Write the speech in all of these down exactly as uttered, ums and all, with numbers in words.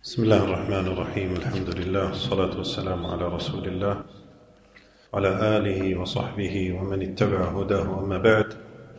بسم الله الرحمن الرحيم. الحمد لله والصلاة والسلام على رسول الله وعلى آله وصحبه ومن اتبع هداه. أما بعد،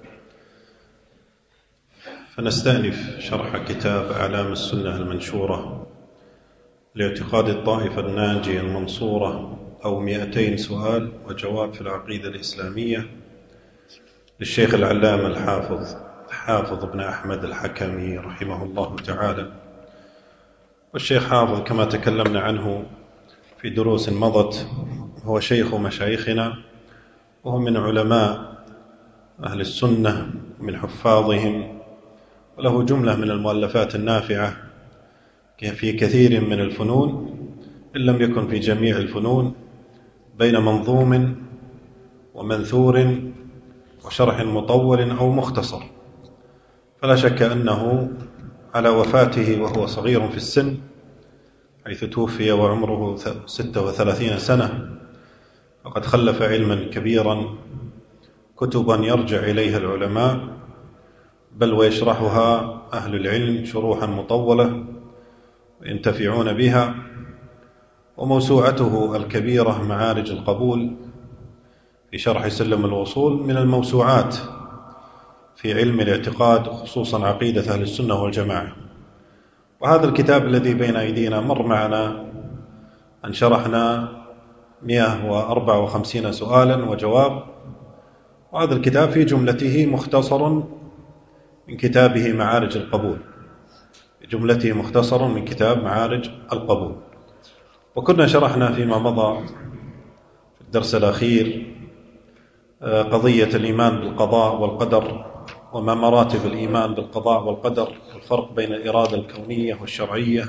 فنستأنف شرح كتاب أعلام السنة المنشورة لاعتقاد الطائفة الناجية المنصورة، أو مئتين سؤال وجواب في العقيدة الإسلامية، للشيخ العلامة الحافظ حافظ بن أحمد الحكمي رحمه الله تعالى. والشيخ حافظ كما تكلمنا عنه في دروس مضت هو شيخ مشايخنا، وهو من علماء أهل السنة من حفاظهم، وله جملة من المؤلفات النافعة في كثير من الفنون، إن لم يكن في جميع الفنون، بين منظوم ومنثور وشرح مطول أو مختصر. فلا شك أنه على وفاته وهو صغير في السن، حيث توفي وعمره ستة وثلاثين سنة، فقد خلف علما كبيرا، كتبا يرجع إليها العلماء، بل ويشرحها أهل العلم شروحا مطولة وينتفعون بها. وموسوعته الكبيرة معارج القبول في شرح سلم الوصول من الموسوعات في علم الاعتقاد، خصوصا عقيدة أهل السنة والجماعة. وهذا الكتاب الذي بين أيدينا مر معنا أن شرحنا مئة وأربعة وخمسين سؤالا وجواب، وهذا الكتاب في جملته مختصر من كتابه معارج القبول في جملته مختصر من كتاب معارج القبول. وكنا شرحنا فيما مضى في الدرس الأخير قضية الإيمان بالقضاء والقدر، وما مراتب الإيمان بالقضاء والقدر، والفرق بين الإرادة الكونية والشرعية،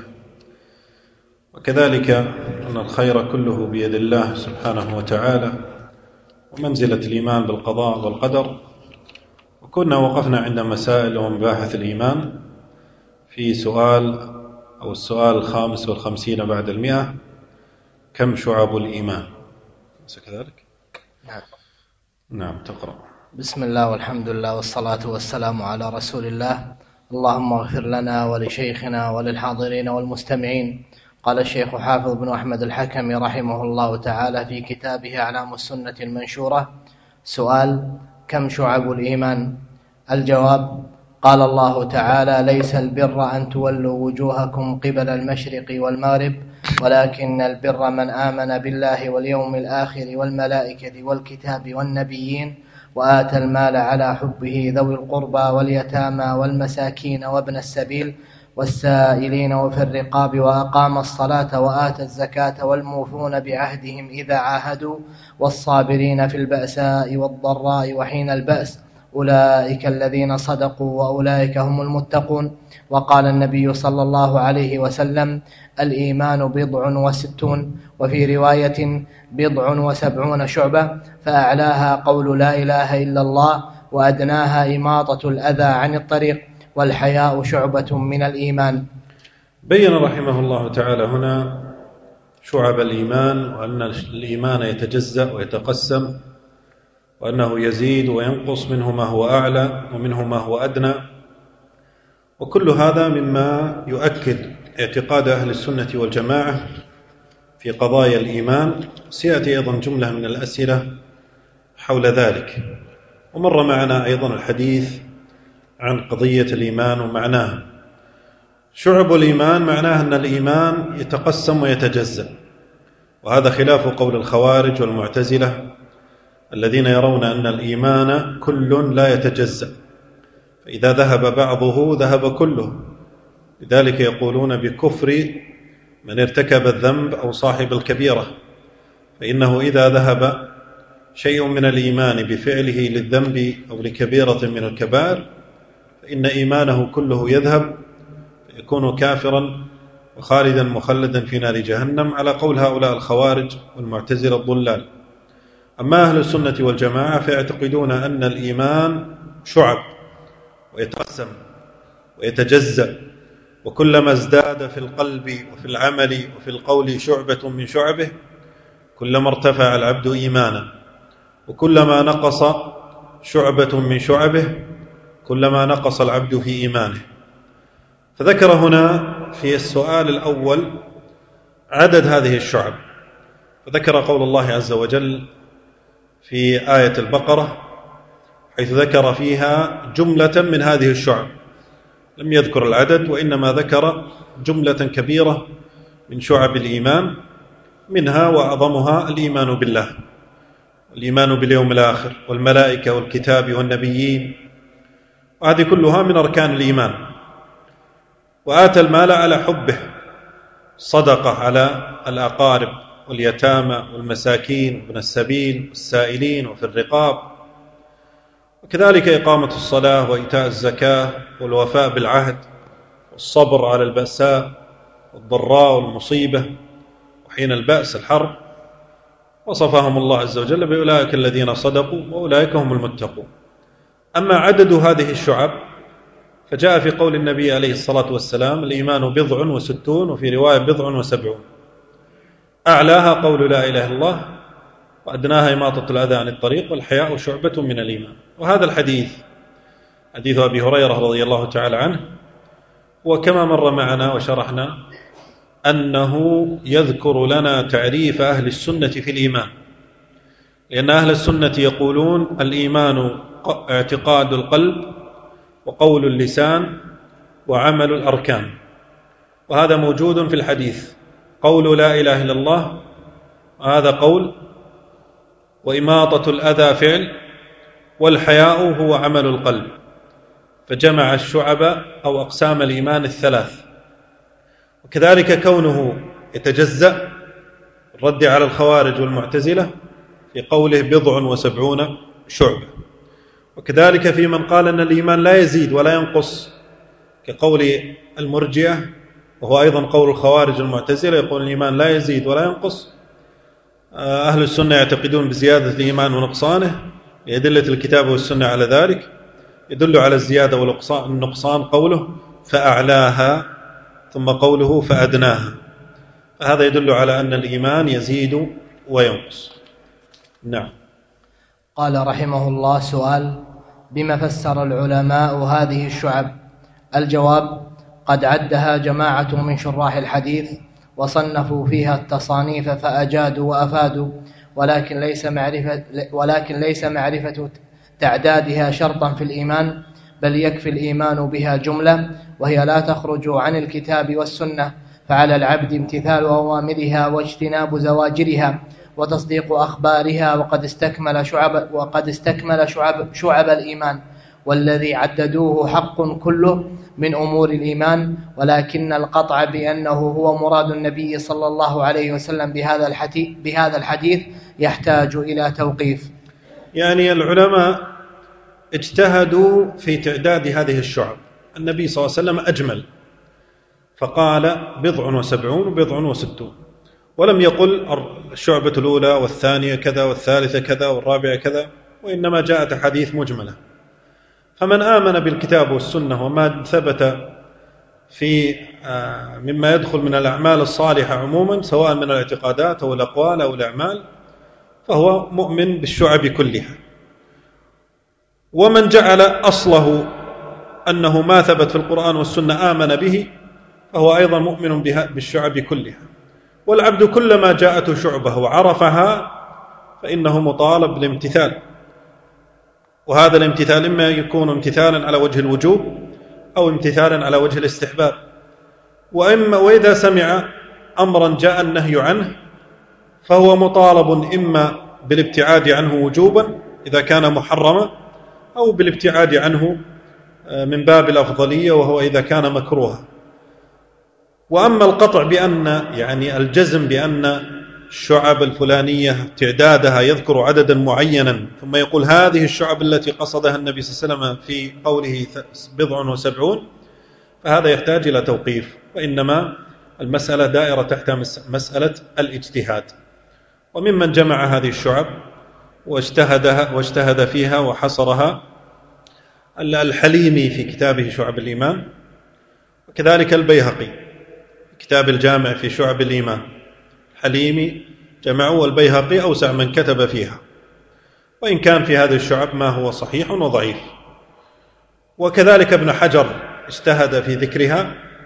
وكذلك أن الخير كله بيد الله سبحانه وتعالى، ومنزلة الإيمان بالقضاء والقدر. وكنا وقفنا عند مسائل ومباحث الإيمان في سؤال أو السؤال الخامس والخمسين بعد المئة: كم شعب الإيمان؟ كذلك؟ نعم. نعم، تقرأ. بسم الله والحمد لله والصلاة والسلام على رسول الله. اللهم اغفر لنا ولشيخنا وللحاضرين والمستمعين. قال الشيخ حافظ بن أحمد الحكمي رحمه الله تعالى في كتابه أعلام السنة المنشورة: سؤال: كم شعب الإيمان؟ الجواب: قال الله تعالى: ليس البر أن تولوا وجوهكم قبل المشرق والمغرب، ولكن البر من آمن بالله واليوم الآخر والملائكة والكتاب والنبيين، وآتى المال على حبه ذوي القربى واليتامى والمساكين وابن السبيل والسائلين وفي الرقاب، وأقام الصلاة وآتى الزكاة والموفون بعهدهم إذا عاهدوا، والصابرين في البأساء والضراء وحين البأس، أولئك الذين صدقوا وأولئك هم المتقون. وقال النبي صلى الله عليه وسلم: الإيمان بضع وستون، وفي رواية بضع وسبعون شعبة، فأعلاها قول لا إله إلا الله، وأدناها إماطة الأذى عن الطريق، والحياء شعبة من الإيمان. بين رحمه الله تعالى هنا شعب الإيمان، وأن الإيمان يتجزأ ويتقسم، وأنه يزيد وينقص، منه ما هو أعلى ومنه ما هو أدنى. وكل هذا مما يؤكد اعتقاد أهل السنة والجماعة في قضايا الإيمان. سيأتي أيضا جملة من الأسئلة حول ذلك. ومر معنا أيضا الحديث عن قضية الإيمان ومعناها. شعب الإيمان معناه أن الإيمان يتقسم ويتجزأ، وهذا خلاف قول الخوارج والمعتزلة الذين يرون أن الإيمان كل لا يتجزأ، فإذا ذهب بعضه ذهب كله. لذلك يقولون بكفر من ارتكب الذنب أو صاحب الكبيرة، فإنه إذا ذهب شيء من الإيمان بفعله للذنب أو لكبيرة من الكبائر، فإن إيمانه كله يذهب، فيكون كافرا وخالدا مخلدا في نار جهنم، على قول هؤلاء الخوارج والمعتزلة الضلال. أما أهل السنة والجماعة فيعتقدون أن الإيمان شعب ويتقسم ويتجزأ، وكلما ازداد في القلب وفي العمل وفي القول شعبة من شعبه كلما ارتفع العبد إيمانا، وكلما نقص شعبة من شعبه كلما نقص العبد في إيمانه. فذكر هنا في السؤال الأول عدد هذه الشعب، فذكر قول الله عز وجل في آية البقرة حيث ذكر فيها جملة من هذه الشعب، لم يذكر العدد وإنما ذكر جملة كبيرة من شعب الإيمان، منها وأعظمها الإيمان بالله، الإيمان باليوم الآخر والملائكة والكتاب والنبيين، وهذه كلها من أركان الإيمان. وآتى المال على حبه، صدقة على الأقارب واليتامى والمساكين وابن السبيل والسائلين وفي الرقاب، وكذلك إقامة الصلاة وإيتاء الزكاة والوفاء بالعهد والصبر على البأساء والضراء والمصيبة وحين البأس الحرب، وصفهم الله عز وجل بأولئك الذين صدقوا وأولئك هم المتقون. أما عدد هذه الشعب فجاء في قول النبي عليه الصلاة والسلام: الإيمان بضع وستون، وفي رواية بضع وسبعون، أعلاها قول لا إله إلا الله، وأدناها إماطة الأذى عن الطريق، والحياء شعبة من الإيمان. وهذا الحديث حديث أبي هريرة رضي الله تعالى عنه، وكما مر معنا وشرحنا أنه يذكر لنا تعريف أهل السنة في الإيمان، لأن أهل السنة يقولون الإيمان اعتقاد القلب وقول اللسان وعمل الأركان، وهذا موجود في الحديث، قول لا إله إلا الله هذا قول، وإماطة الأذى فعل، والحياء هو عمل القلب، فجمع الشعب أو أقسام الإيمان الثلاث. وكذلك كونه يتجزأ، الرد على الخوارج والمعتزلة في قوله بضع وسبعون شعبة. وكذلك في من قال أن الإيمان لا يزيد ولا ينقص كقول المرجئة، وهو أيضا قول الخوارج والمعتزلة، يقول الإيمان لا يزيد ولا ينقص. أهل السنة يعتقدون بزيادة الإيمان ونقصانه، يدلة الكتاب والسنة على ذلك، يدل على الزيادة والنقصان قوله فأعلاها، ثم قوله فأدناها، فهذا يدل على أن الإيمان يزيد وينقص. نعم. قال رحمه الله: سؤال: بما فسر العلماء هذه الشعب؟ الجواب: قد عدها جماعة من شراح الحديث وصنفوا فيها التصانيف فأجادوا وأفادوا، ولكن ليس معرفة ولكن ليس معرفة تعدادها شرطا في الإيمان، بل يكفي الإيمان بها جملة، وهي لا تخرج عن الكتاب والسنة، فعلى العبد امتثال أوامرها واجتناب زواجرها وتصديق أخبارها، وقد استكمل شعب وقد استكمل شعب شعب الإيمان، والذي عددوه حق كله من أمور الإيمان، ولكن القطع بأنه هو مراد النبي صلى الله عليه وسلم بهذا الحديث بهذا الحديث يحتاج إلى توقيف. يعني العلماء اجتهدوا في تعداد هذه الشعب، النبي صلى الله عليه وسلم أجمل فقال بضع وسبعون وبضع وستون، ولم يقل الشعبة الأولى والثانية كذا والثالثة كذا والرابعة كذا، وإنما جاءت حديث مجملة. فمن آمن بالكتاب والسنة وما ثبت في مما يدخل من الأعمال الصالحة عموما، سواء من الاعتقادات أو الأقوال أو الأعمال، فهو مؤمن بالشعب كلها. ومن جعل أصله أنه ما ثبت في القرآن والسنة آمن به، فهو أيضا مؤمن بالشعب كلها. والعبد كلما جاءته شعبة وعرفها فإنه مطالب بالامتثال، وهذا الامتثال إما يكون امتثالا على وجه الوجوب أو امتثالا على وجه الاستحباب. وإما وإذا سمع أمرا جاء النهي عنه فهو مطالب إما بالابتعاد عنه وجوبا إذا كان محرما، أو بالابتعاد عنه من باب الأفضلية وهو إذا كان مكروها. وأما القطع بأن يعني الجزم بأن الشعب الفلانية تعدادها يذكر عددا معينا ثم يقول هذه الشعب التي قصدها النبي صلى الله عليه وسلم في قوله بضع وسبعون، فهذا يحتاج إلى توقيف، وإنما المسألة دائرة تحت مسألة الاجتهاد. وممن جمع هذه الشعب واجتهدها واجتهد فيها وحصرها الحليمي في كتابه شعب الإيمان، وكذلك البيهقي كتاب الجامع في شعب الإيمان، حليمي جمعوا، البيهقي أوسع من كتب فيها، وإن كان في هذه الشعب ما هو صحيح وضعيف. وكذلك ابن حجر اجتهد في ذكرها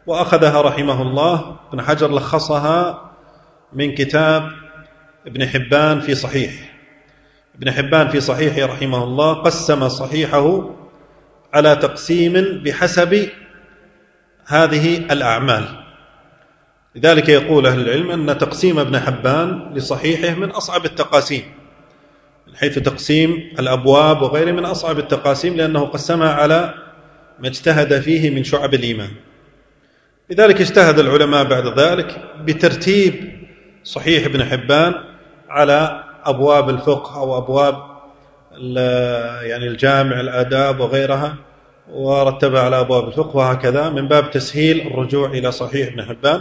وأخذها رحمه الله ابن حجر لخصها من كتاب ابن حبان في صحيح. ابن حبان في صحيحه رحمه الله قسم صحيحه على تقسيم بحسب هذه الأعمال. لذلك يقول أهل العلم أن تقسيم ابن حبان لصحيحه من أصعب التقاسيم، من حيث تقسيم الأبواب وغيره من أصعب التقاسيم، لأنه قسمها على ما اجتهد فيه من شعب الإيمان. لذلك اجتهد العلماء بعد ذلك بترتيب صحيح ابن حبان على أبواب الفقه أو أبواب يعني الجامع الآداب وغيرها، ورتبها على أبواب الفقه، وهكذا من باب تسهيل الرجوع إلى صحيح ابن حبان.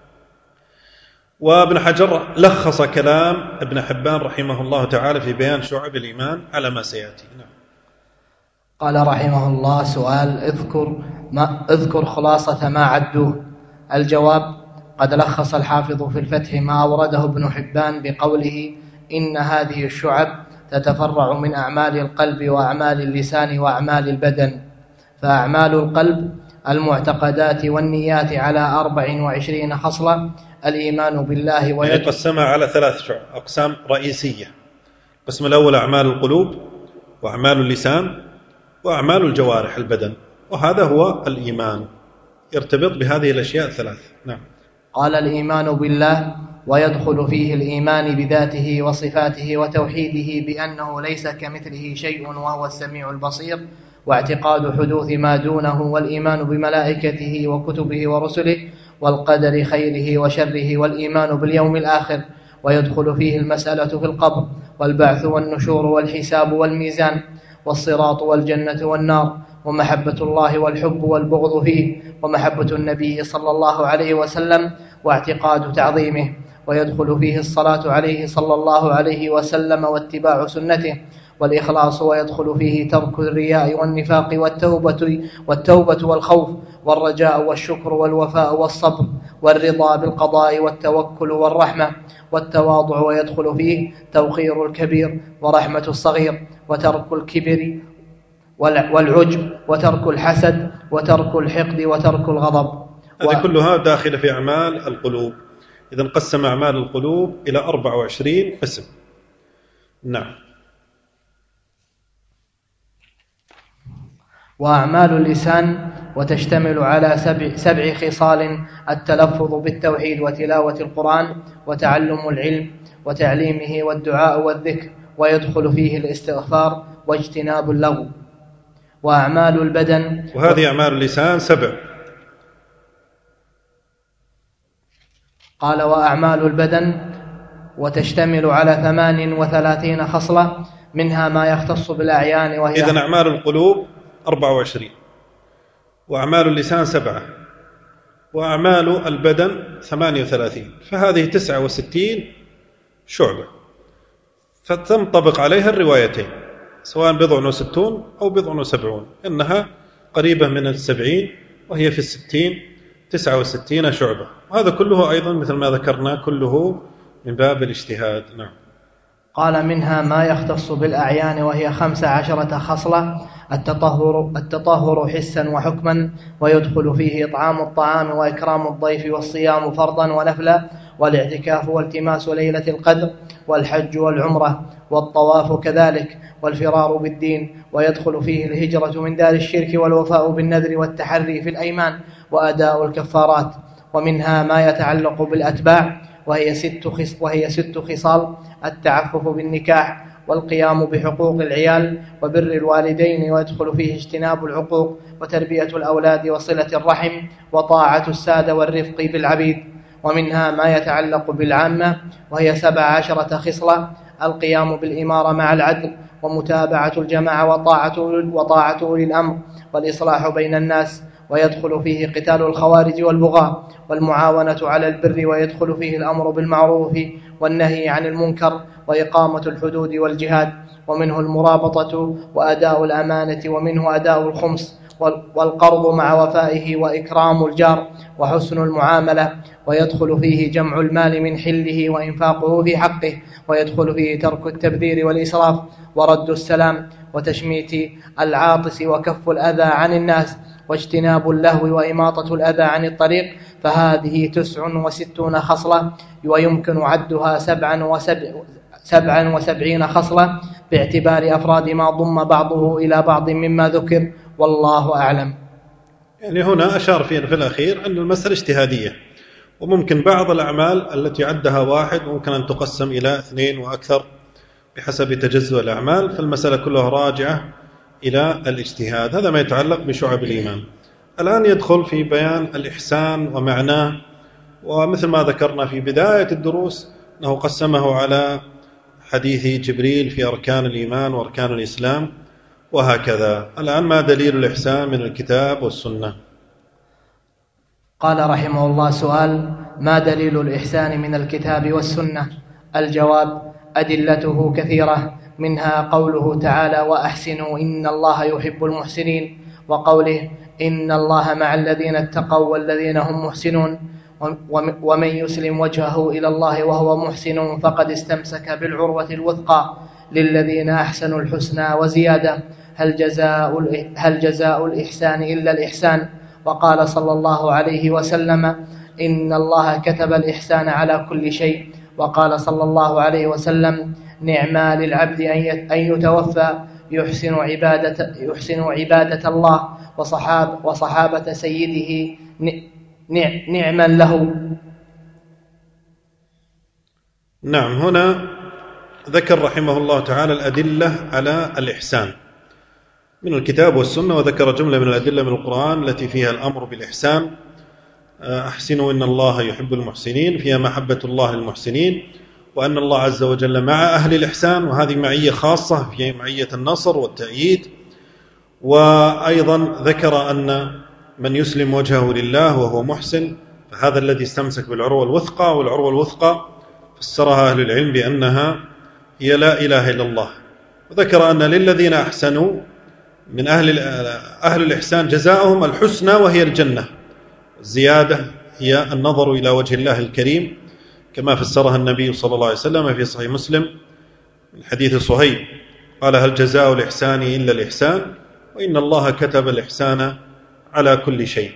وابن حجر لخص كلام ابن حبان رحمه الله تعالى في بيان شعب الإيمان على ما سيأتي. نعم. قال رحمه الله: سؤال: اذكر ما اذكر خلاصة ما عدوه. الجواب: قد لخص الحافظ في الفتح ما أورده ابن حبان بقوله: إن هذه الشعب تتفرع من أعمال القلب وأعمال اللسان وأعمال البدن. فأعمال القلب المعتقدات والنيات على أربع وعشرين خصلة: الإيمان بالله ويد... يعني قسمها على ثلاث شعب أقسام رئيسية. القسم الأول أعمال القلوب وأعمال اللسان وأعمال الجوارح البدن، وهذا هو الإيمان، يرتبط بهذه الأشياء الثلاث. نعم. قال: الإيمان بالله ويدخل فيه الإيمان بذاته وصفاته وتوحيده بأنه ليس كمثله شيء وهو السميع البصير، واعتقاد حدوث ما دونه، والإيمان بملائكته وكتبه ورسله والقدر خيره وشره، والإيمان باليوم الآخر، ويدخل فيه المسألة في القبر والبعث والنشور والحساب والميزان والصراط والجنة والنار، ومحبة الله والحب والبغض فيه، ومحبة النبي صلى الله عليه وسلم واعتقاد تعظيمه، ويدخل فيه الصلاة عليه صلى الله عليه وسلم واتباع سنته، والإخلاص، ويدخل فيه ترك الرياء والنفاق والتوبة, والتوبة والخوف والرجاء والشكر والوفاء والصبر والرضا بالقضاء والتوكل والرحمة والتواضع، ويدخل فيه توقير الكبير ورحمة الصغير وترك الكبر والعجب وترك الحسد وترك الحقد وترك الغضب. هذه و... كلها داخلة في أعمال القلوب. إذن قسم أعمال القلوب إلى أربع وعشرين قسم. نعم. وأعمال اللسان وتشتمل على سبع, سبع خصال: التلفظ بالتوحيد وتلاوة القرآن وتعلم العلم وتعليمه والدعاء والذكر، ويدخل فيه الاستغفار واجتناب اللغو. وأعمال البدن، وهذه أعمال اللسان سبع. قال: وأعمال البدن وتشتمل على ثمان وثلاثين خصلة، منها ما يختص بالأعيان وهي إذن أعمال القلوب أربع وعشرين، وأعمال اللسان سبعة، وأعمال البدن ثمانية وثلاثين، فهذه تسعة وستين شعبة، فتنطبق عليها الروايتين، سواء بضع وستون أو بضع وسبعون، إنها قريبة من السبعين، وهي في الستين تسعة وستين شعبة. وهذا كله أيضا مثل ما ذكرنا كله من باب الاجتهاد. نعم. قال: منها ما يختص بالأعيان وهي خمس عشرة خصلة: التطهر, التطهر حسا وحكما، ويدخل فيه إطعام الطعام وإكرام الضيف والصيام فرضا ونفلا والاعتكاف والتماس ليلة القدر والحج والعمرة والطواف كذلك والفرار بالدين، ويدخل فيه الهجرة من دار الشرك والوفاء بالنذر والتحري في الأيمان وأداء الكفارات. ومنها ما يتعلق بالأتباع وهي ست, خص وهي ست خصال: التعفف بالنكاح والقيام بحقوق العيال وبر الوالدين، ويدخل فيه اجتناب العقوق وتربية الأولاد وصلة الرحم وطاعة السادة والرفق بالعبيد. ومنها ما يتعلق بالعامة وهي سبع عشرة خصلة: القيام بالإمارة مع العدل ومتابعة الجماعة وطاعة, وطاعة أولي الأمر والإصلاح بين الناس، ويدخل فيه قتال الخوارج والبغاة والمعاونة على البر، ويدخل فيه الأمر بالمعروف والنهي عن المنكر وإقامة الحدود والجهاد. ومنه المرابطة وأداء الأمانة، ومنه أداء الخمس والقرض مع وفائه وإكرام الجار وحسن المعاملة، ويدخل فيه جمع المال من حله وإنفاقه في حقه، ويدخل فيه ترك التبذير والإسراف ورد السلام وتشميت العاطس وكف الأذى عن الناس، واجتناب اللهو وإماطة الأذى عن الطريق، فهذه تسع وستون خصلة، ويمكن عدها سبعا, وسبع سبعا وسبعين خصلة باعتبار أفراد ما ضم بعضه إلى بعض مما ذكر، والله أعلم. يعني هنا أشار في في الأخير أن المسألة اجتهادية، وممكن بعض الأعمال التي عدها واحد ممكن أن تقسم إلى اثنين وأكثر بحسب تجزؤ الأعمال، فالمسألة كلها راجعة إلى الاجتهاد. هذا ما يتعلق بشعب الإيمان. الآن يدخل في بيان الإحسان ومعناه، ومثل ما ذكرنا في بداية الدروس أنه قسمه على حديث جبريل في أركان الإيمان وأركان الإسلام وهكذا. الآن ما دليل الإحسان من الكتاب والسنة؟ قال رحمه الله: سؤال: ما دليل الإحسان من الكتاب والسنة؟ الجواب: أدلته كثيرة، منها قوله تعالى: وأحسنوا إن الله يحب المحسنين، وقوله: إن الله مع الذين اتقوا والذين هم محسنون، ومن يسلم وجهه إلى الله وهو محسن فقد استمسك بالعروة الوثقى، للذين أحسنوا الحسنى وزيادة، هل جزاء, هل جزاء الإحسان إلا الإحسان؟ وقال صلى الله عليه وسلم: إن الله كتب الإحسان على كل شيء. وقال صلى الله عليه وسلم: نعما للعبد أن يتوفى يحسن عبادة, يحسن عبادة الله وصحاب وصحابة سيده نعما له. نعم، هنا ذكر رحمه الله تعالى الأدلة على الإحسان من الكتاب والسنة، وذكر جملة من الأدلة من القرآن التي فيها الأمر بالإحسان: أحسنوا إن الله يحب المحسنين، فيها محبة الله للمحسنين، وأن الله عز وجل مع أهل الإحسان، وهذه معية خاصة في معية النصر والتأييد. وأيضا ذكر أن من يسلم وجهه لله وهو محسن فهذا الذي استمسك بالعروة الوثقى، والعروة الوثقى فسرها أهل العلم بأنها هي لا إله إلا الله. وذكر أن للذين أحسنوا من أهل أهل الإحسان جزاؤهم الحسنى وهي الجنة، الزيادة هي النظر إلى وجه الله الكريم، كما فسرها النبي صلى الله عليه وسلم في صحيح مسلم من حديث صهيب قال: هل جزاء الإحسان إلا الإحسان؟ وإن الله كتب الإحسان على كل شيء.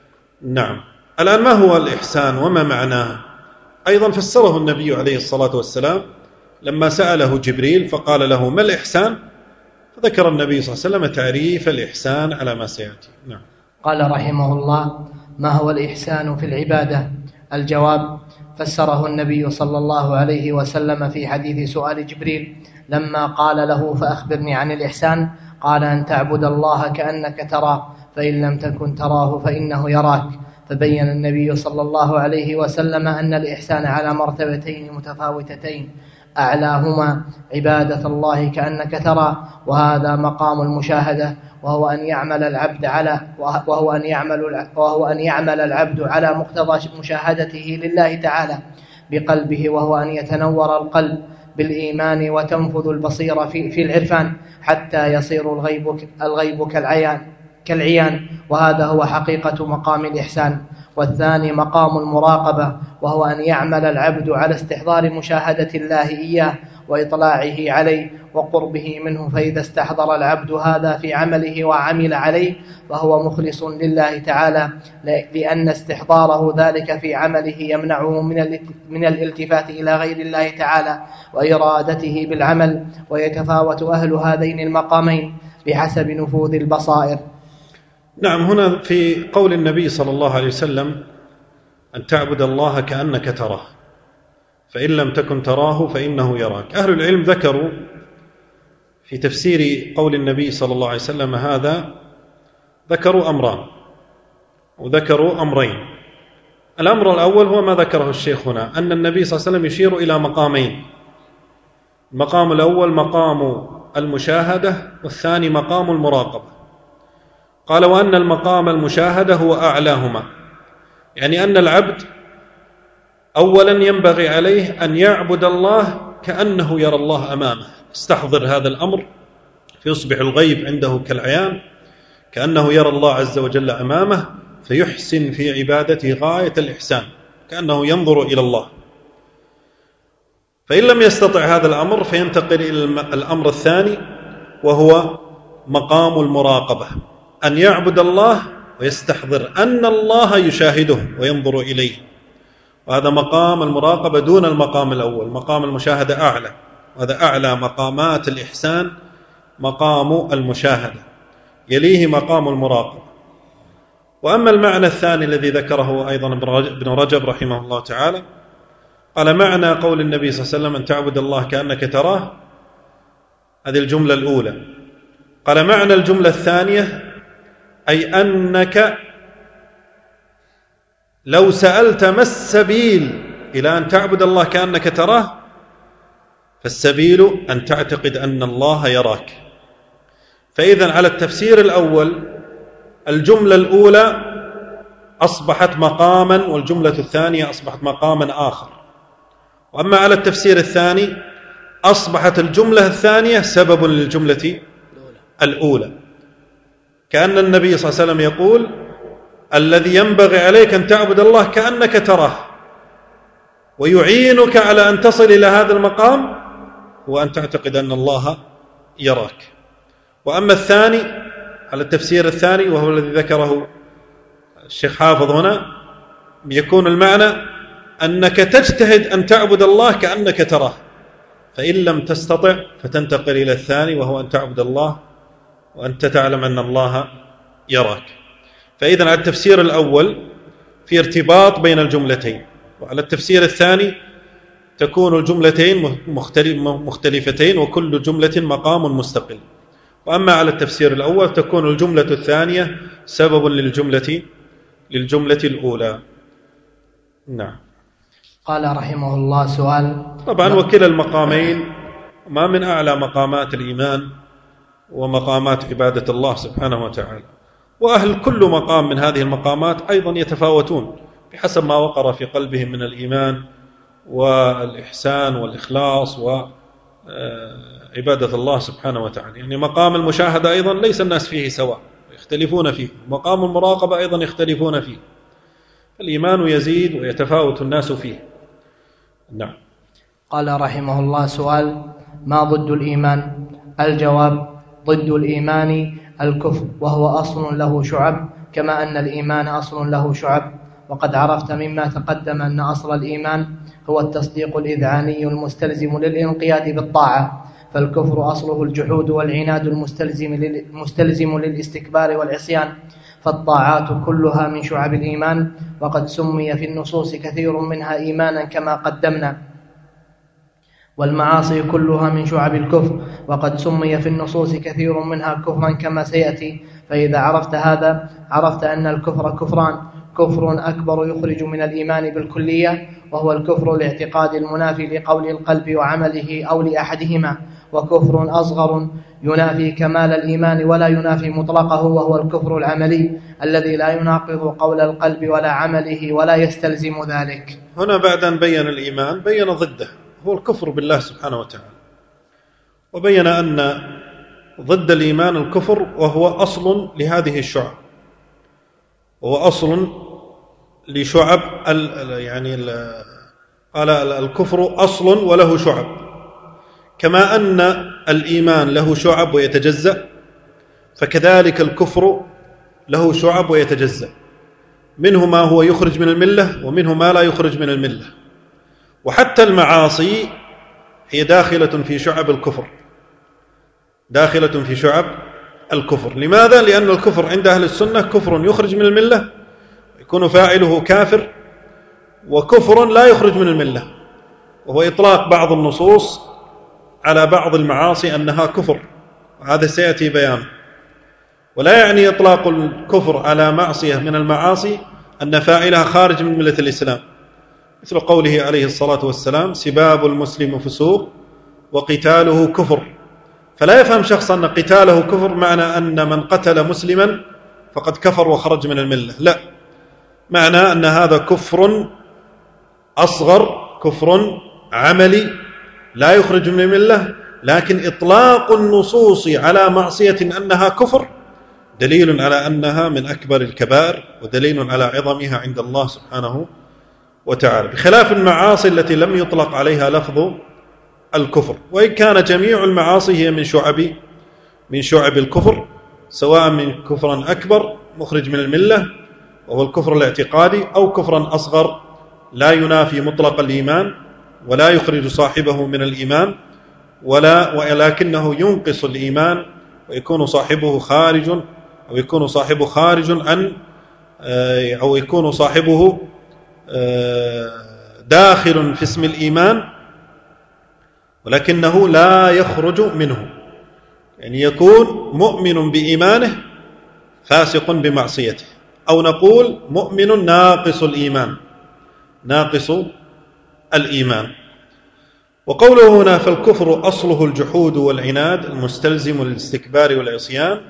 نعم، الآن ما هو الإحسان وما معناه؟ أيضا فسره النبي عليه الصلاة والسلام لما سأله جبريل فقال له: ما الإحسان؟ فذكر النبي صلى الله عليه وسلم تعريف الإحسان على ما سيأتي. نعم. قال رحمه الله: ما هو الإحسان في العبادة؟ الجواب: فسره النبي صلى الله عليه وسلم في حديث سؤال جبريل لما قال له: فأخبرني عن الإحسان، قال: أن تعبد الله كأنك تراه، فإن لم تكن تراه فإنه يراك. فبين النبي صلى الله عليه وسلم أن الإحسان على مرتبتين متفاوتتين، أعلاهما عبادة الله كأنك ترى، وهذا مقام المشاهدة، وهو أن يعمل العبد على وهو أن يعمل وهو أن يعمل العبد على مقتضى مشاهدته لله تعالى بقلبه، وهو أن يتنور القلب بالإيمان وتنفذ البصيرة في في العرفان حتى يصير الغيب الغيب كالعيان كالعيان وهذا هو حقيقة مقام الإحسان. والثاني مقام المراقبة، وهو أن يعمل العبد على استحضار مشاهدة الله إياه وإطلاعه عليه وقربه منه، فإذا استحضر العبد هذا في عمله وعمل عليه فهو مخلص لله تعالى، لأن استحضاره ذلك في عمله يمنعه من الالتفات إلى غير الله تعالى وإرادته بالعمل. ويتفاوت أهل هذين المقامين بحسب نفوذ البصائر. نعم، هنا في قول النبي صلى الله عليه وسلم: أن تعبد الله كأنك تراه، فإن لم تكن تراه فإنه يراك. أهل العلم ذكروا في تفسير قول النبي صلى الله عليه وسلم هذا، ذكروا أمران وذكروا أمرين. الأمر الأول هو ما ذكره الشيخ هنا، أن النبي صلى الله عليه وسلم يشير إلى مقامين: المقام الأول مقام المشاهدة، والثاني مقام المراقبة. قال: وأن المقام المشاهدة هو أعلاهما، يعني أن العبد أولا ينبغي عليه أن يعبد الله كأنه يرى الله أمامه، استحضر هذا الأمر فيصبح الغيب عنده كالعيان، كأنه يرى الله عز وجل أمامه، فيحسن في عبادته غاية الإحسان كأنه ينظر إلى الله. فإن لم يستطع هذا الأمر فينتقل إلى الأمر الثاني، وهو مقام المراقبة، أن يعبد الله ويستحضر أن الله يشاهده وينظر إليه، وهذا مقام المراقبة دون المقام الأول. مقام المشاهدة أعلى، وهذا أعلى مقامات الإحسان مقام المشاهدة، يليه مقام المراقبة. وأما المعنى الثاني الذي ذكره أيضا ابن رجب رحمه الله تعالى، قال معنى قول النبي صلى الله عليه وسلم أن تعبد الله كأنك تراه، هذه الجملة الأولى. قال معنى الجملة الثانية أي أنك لو سألت ما السبيل إلى أن تعبد الله كأنك تراه، فالسبيل أن تعتقد أن الله يراك. فإذا على التفسير الأول الجملة الأولى أصبحت مقاما، والجملة الثانية أصبحت مقاما آخر. وأما على التفسير الثاني أصبحت الجملة الثانية سبب للجملة الأولى، كأن النبي صلى الله عليه وسلم يقول الذي ينبغي عليك أن تعبد الله كأنك تراه، ويعينك على أن تصل إلى هذا المقام هو أن تعتقد أن الله يراك. وأما الثاني على التفسير الثاني وهو الذي ذكره الشيخ حافظ هنا، يكون المعنى أنك تجتهد أن تعبد الله كأنك تراه، فإن لم تستطع فتنتقل إلى الثاني وهو أن تعبد الله وأنت تعلم أن الله يراك. فإذا على التفسير الأول في ارتباط بين الجملتين، وعلى التفسير الثاني تكون الجملتين مختلفتين وكل جملة مقام مستقل. وأما على التفسير الأول تكون الجملة الثانية سبب للجملة للجملة الأولى. نعم. قال رحمه الله سؤال. طبعا وكلا المقامين ما من أعلى مقامات الإيمان ومقامات عبادة الله سبحانه وتعالى، وأهل كل مقام من هذه المقامات أيضا يتفاوتون بحسب ما وقر في قلبهم من الإيمان والإحسان والإخلاص وعبادة الله سبحانه وتعالى. يعني مقام المشاهدة أيضا ليس الناس فيه سواء، يختلفون فيه. مقام المراقبة أيضا يختلفون فيه. الإيمان يزيد ويتفاوت الناس فيه. نعم. قال رحمه الله سؤال: ما ضد الإيمان؟ الجواب: ضد الإيمان الكفر، وهو أصل له شعب كما أن الإيمان أصل له شعب. وقد عرفت مما تقدم أن أصل الإيمان هو التصديق الإذعاني المستلزم للانقياد بالطاعة، فالكفر أصله الجحود والعناد المستلزم المستلزم للاستكبار والعصيان. فالطاعات كلها من شعب الإيمان، وقد سمي في النصوص كثير منها إيمانا كما قدمنا. والمعاصي كلها من شعب الكفر، وقد سمي في النصوص كثير منها كفرا كما سيأتي. فإذا عرفت هذا عرفت أن الكفر كفران: كفر أكبر يخرج من الإيمان بالكلية، وهو الكفر الاعتقادي المنافي لقول القلب وعمله أو لأحدهما، وكفر أصغر ينافي كمال الإيمان ولا ينافي مطلقه، وهو الكفر العملي الذي لا يناقض قول القلب ولا عمله ولا يستلزم ذلك. هنا بعد أن بين الإيمان بين ضده هو الكفر بالله سبحانه وتعالى، وبين أن ضد الإيمان الكفر، وهو أصل لهذه الشعب، وهو أصل لشعب يعني قال الكفر أصل وله شعب، كما أن الإيمان له شعب ويتجزأ، فكذلك الكفر له شعب ويتجزأ، منه ما هو يخرج من الملة ومنه ما لا يخرج من الملة. وحتى المعاصي هي داخلة في شعب الكفر، داخلة في شعب الكفر. لماذا؟ لأن الكفر عند أهل السنة كفر يخرج من الملة يكون فاعله كافر، وكفر لا يخرج من الملة، وهو إطلاق بعض النصوص على بعض المعاصي أنها كفر، وهذا سيأتي بيانه. ولا يعني إطلاق الكفر على معصية من المعاصي أن فاعلها خارج من ملة الإسلام، مثل قوله عليه الصلاة والسلام: سباب المسلم فسوق وقتاله كفر. فلا يفهم شخص أن قتاله كفر معنى أن من قتل مسلما فقد كفر وخرج من الملة، لا، معنى أن هذا كفر أصغر، كفر عملي لا يخرج من الملة، لكن إطلاق النصوص على معصية أنها كفر دليل على أنها من أكبر الكبائر، ودليل على عظمها عند الله سبحانه وتعالى، بخلاف المعاصي التي لم يطلق عليها لفظ الكفر. وإن كان جميع المعاصي هي من شعب من شعب الكفر، سواء من كفرا أكبر مخرج من الملة وهو الكفر الاعتقادي، أو كفرا أصغر لا ينافي مطلق الإيمان ولا يخرج صاحبه من الإيمان ولا ولكنه ينقص الإيمان ويكون صاحبه خارج أو يكون صاحبه خارج عن أو يكون صاحبه داخل في اسم الإيمان ولكنه لا يخرج منه، يعني يكون مؤمن بإيمانه فاسق بمعصيته، أو نقول مؤمن ناقص الإيمان ناقص الإيمان. وقوله هنا فالكفر أصله الجحود والعناد المستلزم للاستكبار والعصيان،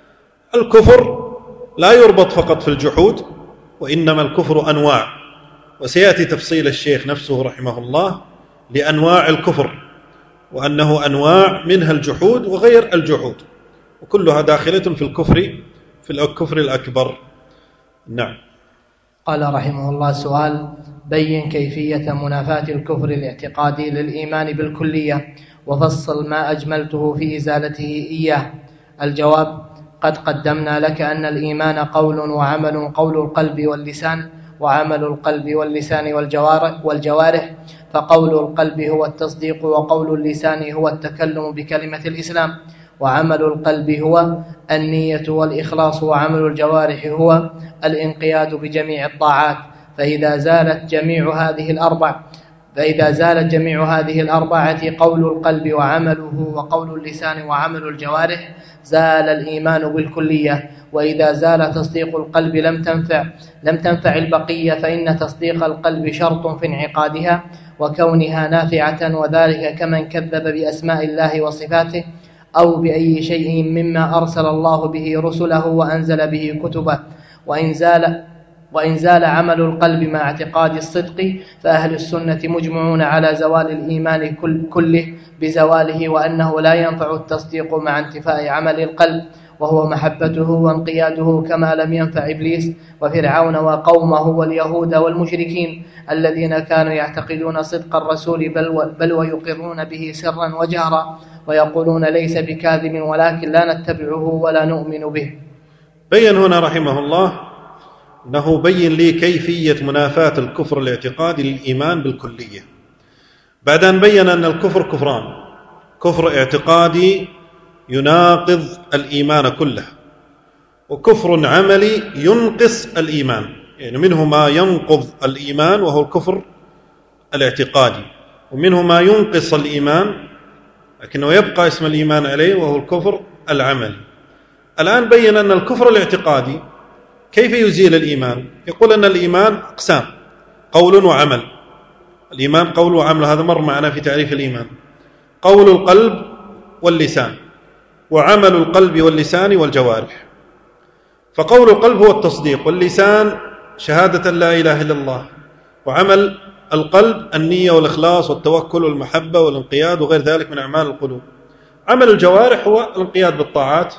الكفر لا يربط فقط في الجحود، وإنما الكفر أنواع، وسيأتي تفصيل الشيخ نفسه رحمه الله لأنواع الكفر، وأنه أنواع منها الجحود وغير الجحود، وكلها داخلة في الكفر في الكفر الأكبر. نعم. قال رحمه الله: سؤال: بين كيفية منافاة الكفر الاعتقادي للإيمان بالكلية، وفصل ما أجملته في إزالته إياه. الجواب: قد قدمنا لك أن الإيمان قول وعمل، قول القلب واللسان، وعمل القلب واللسان والجوارح، فقول القلب هو التصديق، وقول اللسان هو التكلم بكلمة الإسلام، وعمل القلب هو النية والإخلاص، وعمل الجوارح هو الانقياد بجميع الطاعات. فإذا زالت جميع هذه الأربع فإذا زالت جميع هذه الأربعة، قول القلب وعمله وقول اللسان وعمل الجوارح، زال الإيمان بالكلية. وإذا زال تصديق القلب لم تنفع لم تنفع البقية، فإن تصديق القلب شرط في انعقادها وكونها نافعة، وذلك كمن كذب بأسماء الله وصفاته أو بأي شيء مما أرسل الله به رسله وأنزل به كتبه. وإن زال وإن زال عمل القلب مع اعتقاد الصدق، فأهل السنة مجمعون على زوال الإيمان كله بزواله، وأنه لا ينفع التصديق مع انتفاء عمل القلب، وهو محبته وانقياده، كما لم ينفع إبليس وفرعون وقومه واليهود والمشركين الذين كانوا يعتقدون صدق الرسول بل, بل ويقرون به سرا وجهرا، ويقولون ليس بكاذب ولكن لا نتبعه ولا نؤمن به. بين هنا رحمه الله أنه بين لي كيفية منافاة الكفر الاعتقادي للإيمان بالكلية، بعد أن بين أن الكفر كفران: كفر اعتقادي يناقض الإيمان كله، وكفر عملي ينقص الإيمان، يعني منه ما ينقض الإيمان وهو الكفر الاعتقادي، ومنه ما ينقص الإيمان لكنه يبقى اسم الإيمان عليه وهو الكفر العملي. الآن بين أن الكفر الاعتقادي كيف يزيل الإيمان. يقول أن الإيمان أقسام: قول وعمل. الإيمان قول وعمل، هذا مر معنا في تعريف الإيمان. قول القلب واللسان، وعمل القلب واللسان والجوارح. فقول القلب هو التصديق، واللسان شهادة لا إله إلا الله، وعمل القلب النية والإخلاص والتوكل والمحبة والانقياد وغير ذلك من أعمال القلوب. عمل الجوارح هو الانقياد بالطاعات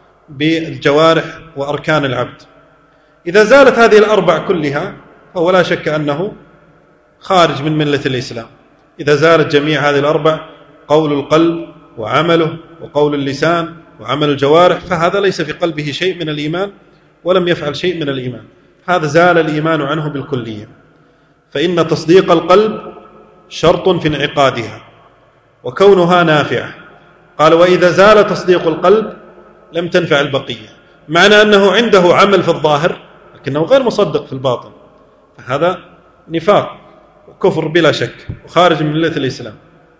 بالجوارح وأركان العبد. إذا زالت هذه الأربع كلها فهو لا شك أنه خارج من ملة الإسلام. إذا زالت جميع هذه الأربع، قول القلب وعمله وقول اللسان وعمل الجوارح، فهذا ليس في قلبه شيء من الإيمان ولم يفعل شيء من الإيمان، هذا زال الإيمان عنه بالكلية. فإن تصديق القلب شرط في انعقادها وكونها نافعة. قال: وإذا زال تصديق القلب لم تنفع البقية، معنى أنه عنده عمل في الظاهر لكنه غير مصدق في الباطن، فهذا نفاق وكفر بلا شك وخارج من ملة الإسلام.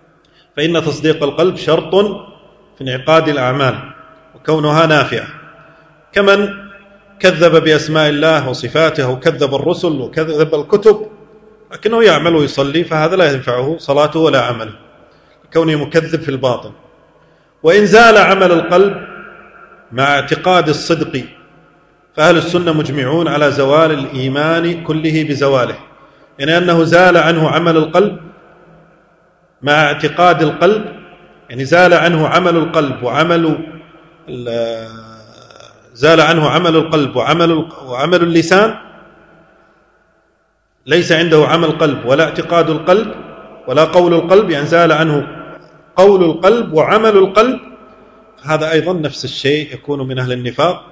فإن تصديق القلب شرط في انعقاد الأعمال وكونها نافعة، كمن كذب بأسماء الله وصفاته وكذب الرسل وكذب الكتب لكنه يعمل ويصلي، فهذا لا ينفعه صلاته ولا عمله كونه مكذب في الباطن. وإن زال عمل القلب مع اعتقاد الصدق، فأهل السنة مجمعون على زوال الإيمان كله بزواله، يعني أنه زال عنه عمل القلب مع اعتقاد القلب، يعني زال عنه عمل القلب وعمل زال عنه عمل القلب وعمل وعمل اللسان، ليس عنده عمل قلب ولا اعتقاد القلب ولا قول القلب، يعني زال عنه قول القلب وعمل القلب، هذا أيضا نفس الشيء يكون من أهل النفاق.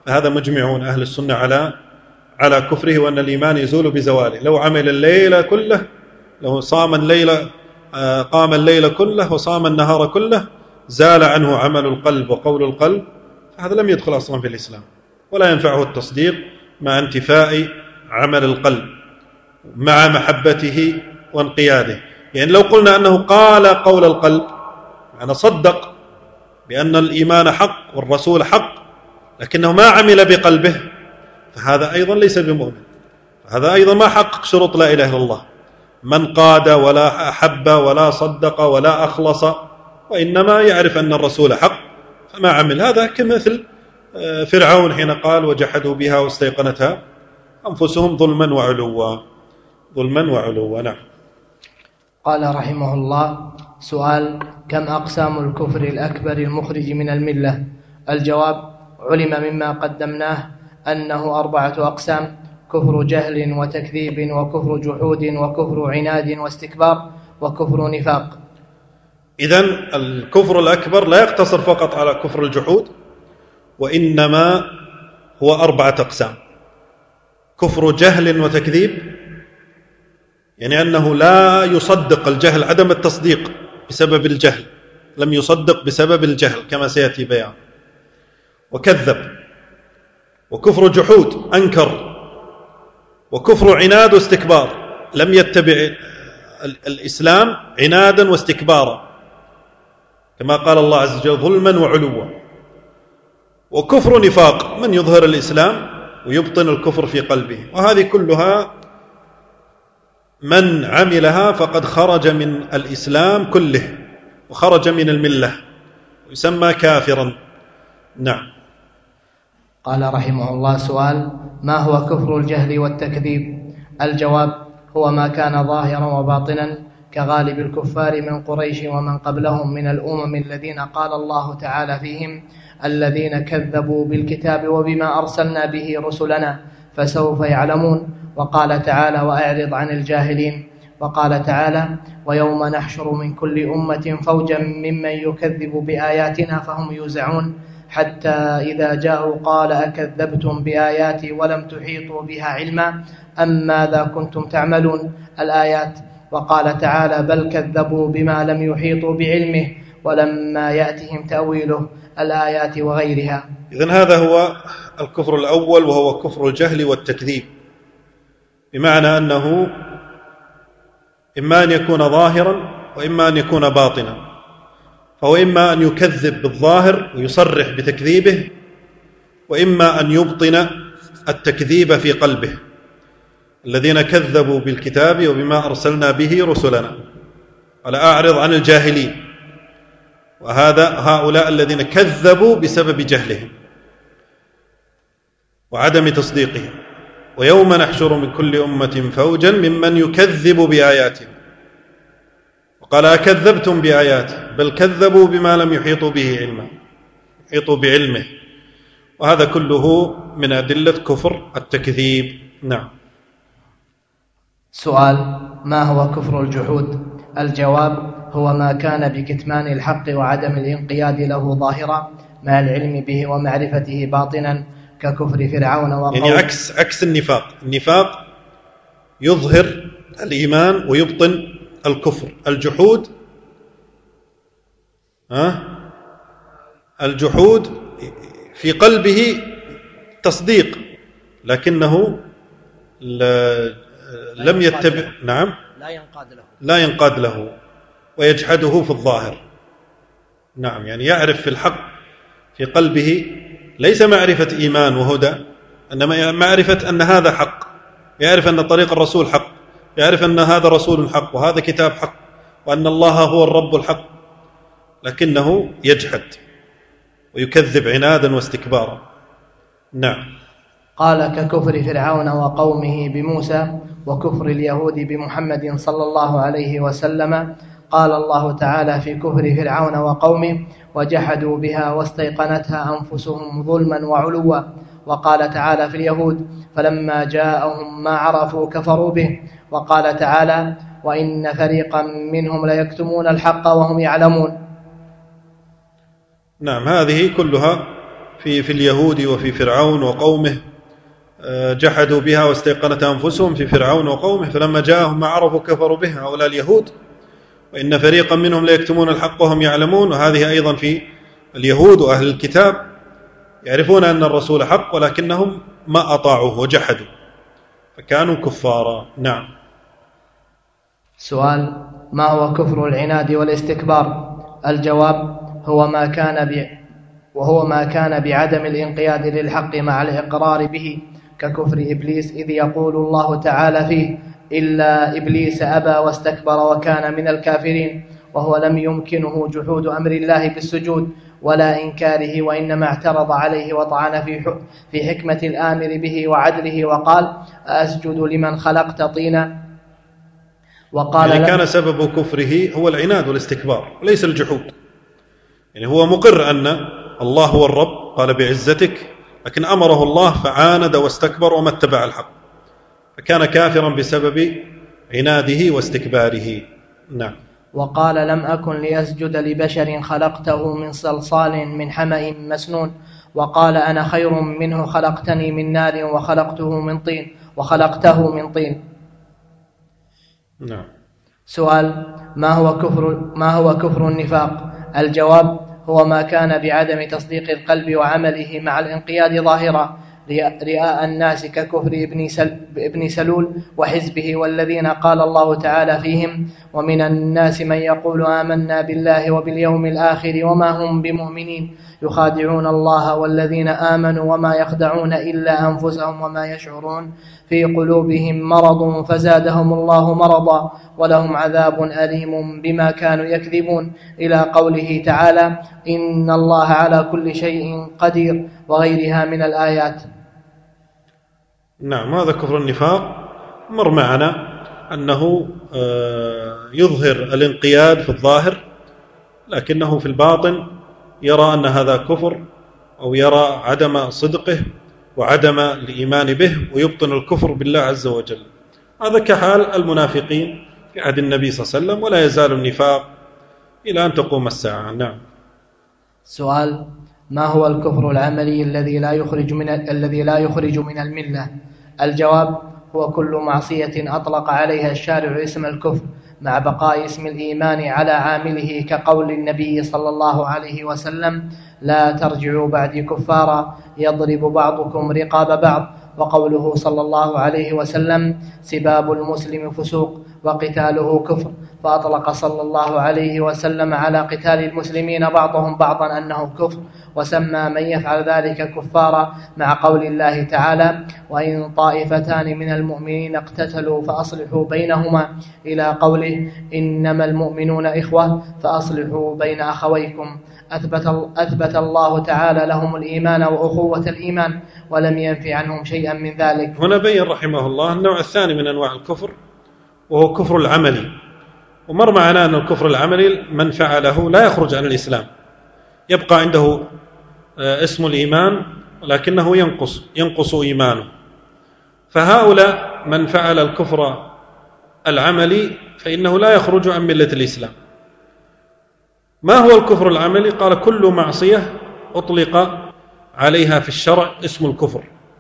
هذا مجمعون أهل السنة على على كفره، وأن الإيمان يزول بزواله. لو عمل الليل كله، لو صام الليل قام الليل كله وصام النهار كله، زال عنه عمل القلب وقول القلب، فهذا لم يدخل أصلا في الإسلام، ولا ينفعه التصديق مع انتفاء عمل القلب مع محبته وانقياده. يعني لو قلنا أنه قال قول القلب، يعني صدق بأن الإيمان حق والرسول حق، لكنه ما عمل بقلبه، فهذا أيضا ليس بمؤمن، هذا أيضا ما حقق شروط لا إله إلا الله. من قاد ولا أحب ولا صدق ولا أخلص، وإنما يعرف أن الرسول حق فما عمل. هذا كمثل فرعون حين قال وجحدوا بها واستيقنتها أنفسهم ظلما وعلوا، ظلما وعلوا. نعم. قال رحمه الله: سؤال: كم أقسام الكفر الأكبر المخرج من الملة؟ الجواب: علم مما قدمناه أنه أربعة أقسام: كفر جهل وتكذيب، وكفر جحود، وكفر عناد واستكبار، وكفر نفاق. إذن الكفر الأكبر لا يقتصر فقط على كفر الجحود، وإنما هو أربعة أقسام: كفر جهل وتكذيب، يعني أنه لا يصدق، الجهل عدم التصديق بسبب الجهل، لم يصدق بسبب الجهل كما سيأتي بيان، وكذب. وكفر جحود أنكر. وكفر عناد واستكبار، لم يتبع الإسلام عنادا واستكبارا كما قال الله عز وجل ظلما وعلوا. وكفر نفاق، من يظهر الإسلام ويبطن الكفر في قلبه، وهذه كلها من عملها فقد خرج من الإسلام كله وخرج من الملة ويسمى كافرا. نعم. قال رحمه الله: سؤال: ما هو كفر الجهل والتكذيب؟ الجواب: هو ما كان ظاهرا وباطنا كغالب الكفار من قريش ومن قبلهم من الأمم الذين قال الله تعالى فيهم: الذين كذبوا بالكتاب وبما أرسلنا به رسلنا فسوف يعلمون. وقال تعالى: وأعرض عن الجاهلين. وقال تعالى: ويوم نحشر من كل أمة فوجا ممن يكذب بآياتنا فهم يوزعون، حتى إذا جاءوا قال أكذبتم بآياتي ولم تحيطوا بها علما أم ماذا كنتم تعملون. الآيات. وقال تعالى: بل كذبوا بما لم يحيطوا بعلمه ولما يأتهم تأويله. الآيات وغيرها. إذن هذا هو الكفر الأول، وهو كفر الجهل والتكذيب، بمعنى أنه إما أن يكون ظاهرا وإما أن يكون باطنا. فهو إما أن يكذب بالظاهر ويصرح بتكذيبه، وإما أن يبطن التكذيب في قلبه. الذين كذبوا بالكتاب وبما أرسلنا به رسلنا. ولا أعرض عن الجاهلين، وهذا هؤلاء الذين كذبوا بسبب جهلهم وعدم تصديقهم. ويوم نحشر من كل أمة فوجا ممن يكذب بآياتنا. وقال أكذبتم بآياته بل كذبوا بما لم يحيطوا به علما، يحيطوا بعلمه. وهذا كله من أدلة كفر التكذيب. نعم. سؤال: ما هو كفر الجحود؟ الجواب: هو ما كان بكتمان الحق وعدم الانقياد له ظاهرا مع العلم به ومعرفته باطنا، ككفر فرعون وقومه. يعني عكس عكس النفاق. النفاق يظهر الإيمان ويبطن الكفر. الجحود ها الجحود في قلبه تصديق لكنه لم يتبع. نعم. لا ينقاد له لا ينقاد له ويجحده في الظاهر. نعم. يعني يعرف في الحق في قلبه، ليس معرفة إيمان وهدى، إنما معرفة أن هذا حق، يعرف أن طريق الرسول حق، يعرف أن هذا رسول حق وهذا كتاب حق وأن الله هو الرب الحق، لكنه يجحد ويكذب عنادا واستكبارا. نعم. قال: ككفر فرعون وقومه بموسى، وكفر اليهود بمحمد صلى الله عليه وسلم. قال الله تعالى في كفر فرعون وقومه: وجحدوا بها واستيقنتها أنفسهم ظلما وعلوا. وقال تعالى في اليهود: فلما جاءهم ما عرفوا كفروا به. وقال تعالى: وإن فريقا منهم ليكتمون الحق وهم يعلمون. نعم. هذه كلها في في اليهود وفي فرعون وقومه، جحدوا بها واستيقنتها أنفسهم في فرعون وقومه، فلما جاءهم ما عرفوا كفروا به، هؤلاء اليهود. وإن فريقا منهم ليكتمون الحق وهم يعلمون، وهذه أيضا في اليهود وأهل الكتاب، يعرفون أن الرسول حق ولكنهم ما أطاعوه وجحدوا فكانوا كفارا. نعم. سؤال: ما هو كفر العناد والاستكبار؟ الجواب: هو ما كان ب... وهو ما كان بعدم الانقياد للحق مع الإقرار به، ككفر إبليس، إذ يقول الله تعالى فيه: إلا إبليس أبى واستكبر وكان من الكافرين، وهو لم يمكنه جحود أمر الله بالسجود ولا إنكاره، وإنما اعترض عليه وطعن في في حكمة الآمر به وعدله، وقال: أسجد لمن خلقت طينا. وقال يعني كان سبب كفره هو العناد والاستكبار وليس الجحود. يعني هو مقر أن الله هو الرب، قال بعزتك، لكن أمره الله فعاند واستكبر وما اتبع الحق، فكان كافرا بسبب عناده واستكباره. نعم. وقال: لم أكن لأسجد لبشر خلقته من صلصال من حمأ مسنون، وقال: أنا خير منه، خلقتني من نار وخلقته من طين وخلقته من طين. نعم. سؤال: ما هو كفر ما هو كفر النفاق؟ الجواب: هو ما كان بعدم تصديق القلب وعمله مع الانقياد ظاهرا رئاء الناس، ككفر ابن, سل ابن سلول وحزبه، والذين قال الله تعالى فيهم: ومن الناس من يقول آمنا بالله وباليوم الآخر وما هم بمؤمنين، يخادعون الله والذين آمنوا وما يخدعون إلا أنفسهم وما يشعرون، في قلوبهم مرض فزادهم الله مرضا ولهم عذاب أليم بما كانوا يكذبون، إلى قوله تعالى: إن الله على كل شيء قدير، وغيرها من الآيات. نعم. هذا كفر النفاق مر معنا أنه يظهر الانقياد في الظاهر، لكنه في الباطن يرى أن هذا كفر، أو يرى عدم صدقه وعدم الإيمان به، ويبطن الكفر بالله عز وجل. هذا كحال المنافقين في عهد النبي صلى الله عليه وسلم، ولا يزال النفاق إلى أن تقوم الساعة. نعم. سؤال: ما هو الكفر العملي الذي لا يخرج من الذي لا يخرج من الملة؟ الجواب: هو كل معصية أطلق عليها الشارع اسم الكفر مع بقاء اسم الإيمان على عامله، كقول النبي صلى الله عليه وسلم: لا ترجعوا بعدي كفارا يضرب بعضكم رقاب بعض، وقوله صلى الله عليه وسلم: سباب المسلم فسوق وقتاله كفر، فأطلق صلى الله عليه وسلم على قتال المسلمين بعضهم بعضا أنه كفر، وسمى من يفعل ذلك كفارا، مع قول الله تعالى: وإن طائفتان من المؤمنين اقتتلوا فأصلحوا بينهما، إلى قوله: إنما المؤمنون إخوة فأصلحوا بين أخويكم. أثبت, أثبت الله تعالى لهم الإيمان وأخوة الإيمان، ولم ينفي عنهم شيئا من ذلك. هنا بين رحمه الله النوع الثاني من أنواع الكفر، وهو كفر العملي. ومر معنا أن الكفر العملي من فعله لا يخرج عن الإسلام، يبقى عنده اسم الإيمان ولكنه ينقص ينقص إيمانه. فهؤلاء من فعل الكفر العملي فإنه لا يخرج عن ملة الإسلام. ما هو الكفر العملي؟ قال: كل معصية أطلق عليها في الشرع اسم الكفر،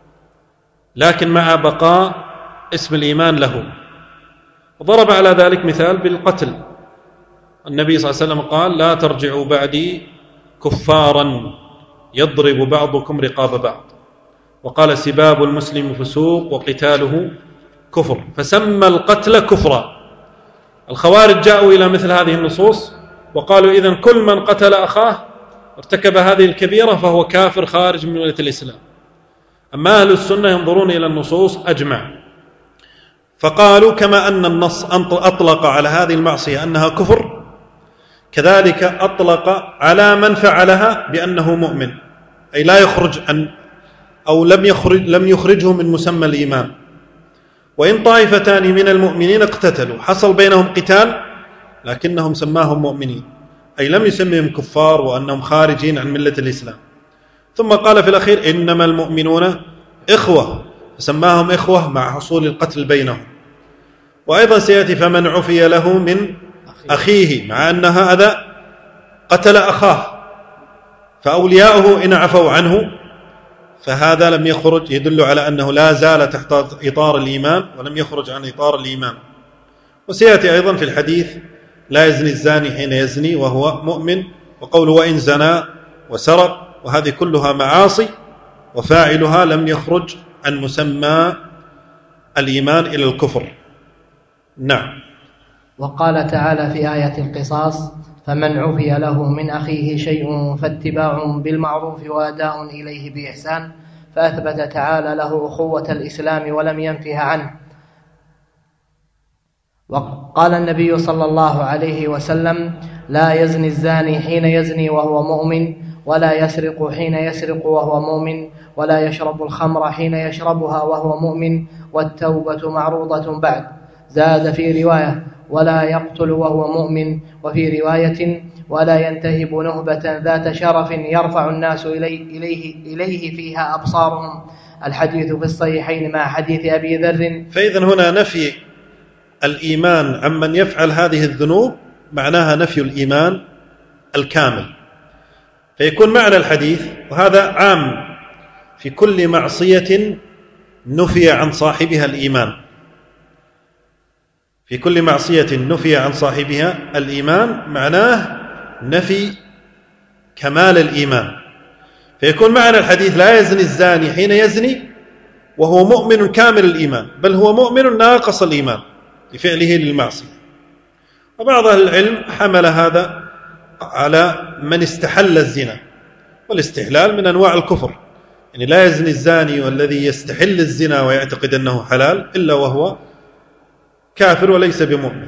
لكن مع بقاء اسم الإيمان له. وضرب على ذلك مثال بالقتل. النبي صلى الله عليه وسلم قال: لا ترجعوا بعدي كفارا يضرب بعضكم رقاب بعض، وقال: سباب المسلم فسوق وقتاله كفر، فسمى القتل كفرا. الخوارج جاءوا إلى مثل هذه النصوص وقالوا: إذن كل من قتل أخاه ارتكب هذه الكبيرة فهو كافر خارج من ملة الإسلام. أما أهل السنة ينظرون إلى النصوص أجمع، فقالوا: كما أن النص أطلق على هذه المعصية أنها كفر، كذلك أطلق على من فعلها بأنه مؤمن، أي لا يخرج عن أو لم يخرج لم يخرجه من مسمى الإيمان. وإن طائفتان من المؤمنين اقتتلوا، حصل بينهم قتال لكنهم سماهم مؤمنين، أي لم يسميهم كفار وأنهم خارجين عن ملة الإسلام. ثم قال في الأخير: إنما المؤمنون إخوة، فسماهم إخوة مع حصول القتل بينهم. وأيضا سيأتي: فمن عفي له من أخيه، مع أن هذا قتل أخاه، فأولياؤه إن عفوا عنه فهذا لم يخرج، يدل على أنه لا زال تحت إطار الإيمان ولم يخرج عن إطار الإيمان. وسيأتي أيضا في الحديث لا يزني الزاني حين يزني وهو مؤمن، وقوله وإن زنى وسرق، وهذه كلها معاصي وفاعلها لم يخرج عن مسمى الإيمان إلى الكفر. نعم. وقال تعالى في آية القصاص فمن عفي له من أخيه شيء فاتباع بالمعروف وأداء إليه بإحسان، فأثبت تعالى له أخوة الإسلام ولم ينفها عنه. وقال النبي صلى الله عليه وسلم لا يزني الزاني حين يزني وهو مؤمن، ولا يسرق حين يسرق وهو مؤمن، ولا يشرب الخمر حين يشربها وهو مؤمن، والتوبة معروضة بعد. زاد في رواية ولا يقتل وهو مؤمن، وفي رواية ولا ينتهب نهبة ذات شرف يرفع الناس إليه, إليه, إليه فيها أبصارهم. الحديث في الصحيحين مع حديث أبي ذر. فإذن هنا نفي الإيمان عمن يفعل هذه الذنوب معناها نفي الإيمان الكامل، فيكون معنى الحديث، وهذا عام في كل معصية نفي عن صاحبها الإيمان، في كل معصية نفي عن صاحبها الإيمان معناه نفي كمال الإيمان. فيكون معنى الحديث لا يزني الزاني حين يزني وهو مؤمن كامل الإيمان، بل هو مؤمن ناقص الإيمان لفعله للمعصية. وبعض أهل العلم حمل هذا على من استحل الزنا، والاستحلال من أنواع الكفر، يعني لا يزني الزاني والذي يستحل الزنا ويعتقد أنه حلال إلا وهو كافر وليس بمؤمن.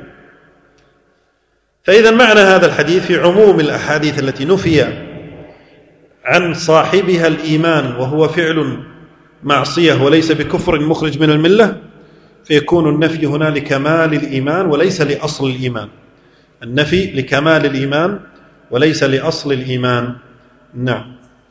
فإذا معنى هذا الحديث في عموم الأحاديث التي نفي عن صاحبها الإيمان وهو فعل معصية وليس بكفر مخرج من الملة، فيكون النفي هنا لكمال الإيمان وليس لأصل الإيمان، النفي لكمال الإيمان وليس لأصل الإيمان. نعم.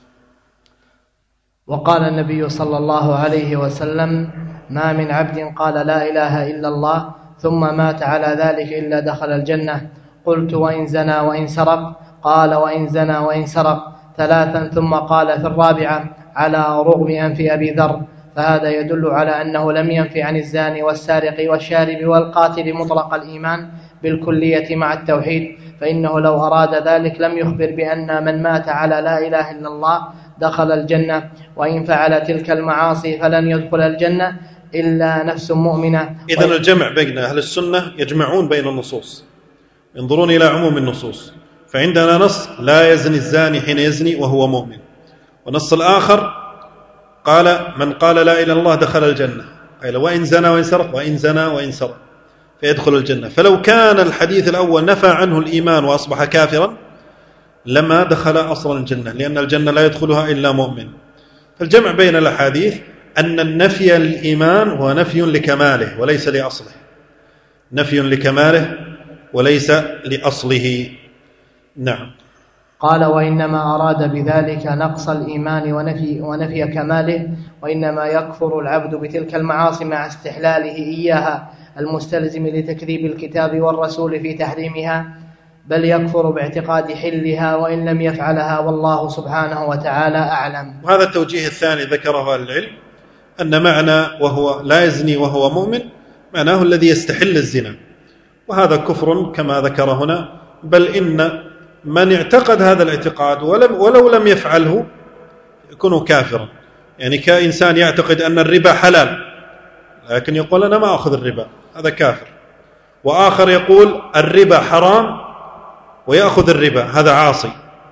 وقال النبي صلى الله عليه وسلم ما من عبد قال لا إله إلا الله ثم مات على ذلك إلا دخل الجنة. قلت وإن زنى وإن سرق؟ قال وإن زنى وإن سرق ثلاثا، ثم قال في الرابعة على رغم أنف أبي ذر. فهذا يدل على أنه لم ينف عن الزاني والسارق والشارب والقاتل مطلق الإيمان بالكلية مع التوحيد، فإنه لو أراد ذلك لم يخبر بأن من مات على لا إله إلا الله دخل الجنة، وإن فعل تلك المعاصي فلن يدخل الجنة إلا نفس مؤمنة. إذن الجمع بين أهل السنة يجمعون بين النصوص، ينظرون إلى عموم النصوص. فعندنا نص لا يزني الزاني حين يزني وهو مؤمن، ونص الآخر قال من قال لا إله إلا الله دخل الجنة، قال وإن زنى وإن سرق، وإن زنى وإن سرق فيدخل الجنة. فلو كان الحديث الأول نفى عنه الإيمان وأصبح كافرا لما دخل أصلا الجنة، لأن الجنة لا يدخلها إلا مؤمن. فالجمع بين الأحاديث أن النفي للإيمان هو نفي لكماله وليس لأصله، نفي لكماله وليس لأصله. نعم. قال وإنما أراد بذلك نقص الإيمان ونفي, ونفي كماله، وإنما يكفر العبد بتلك المعاصي مع استحلاله إياها المستلزم لتكذيب الكتاب والرسول في تحريمها، بل يكفر باعتقاد حلها وإن لم يفعلها، والله سبحانه وتعالى أعلم. وهذا التوجيه الثاني ذكره أهل العلم، أن معنى وهو لا يزني وهو مؤمن معناه الذي يستحل الزنا، وهذا كفر كما ذكر هنا، بل إن من اعتقد هذا الاعتقاد ولم ولو لم يفعله يكون كافرا. يعني كإنسان يعتقد أن الربا حلال لكن يقول أنا ما أخذ الربا، هذا كافر. وآخر يقول الربا حرام ويأخذ الربا، هذا عاصي.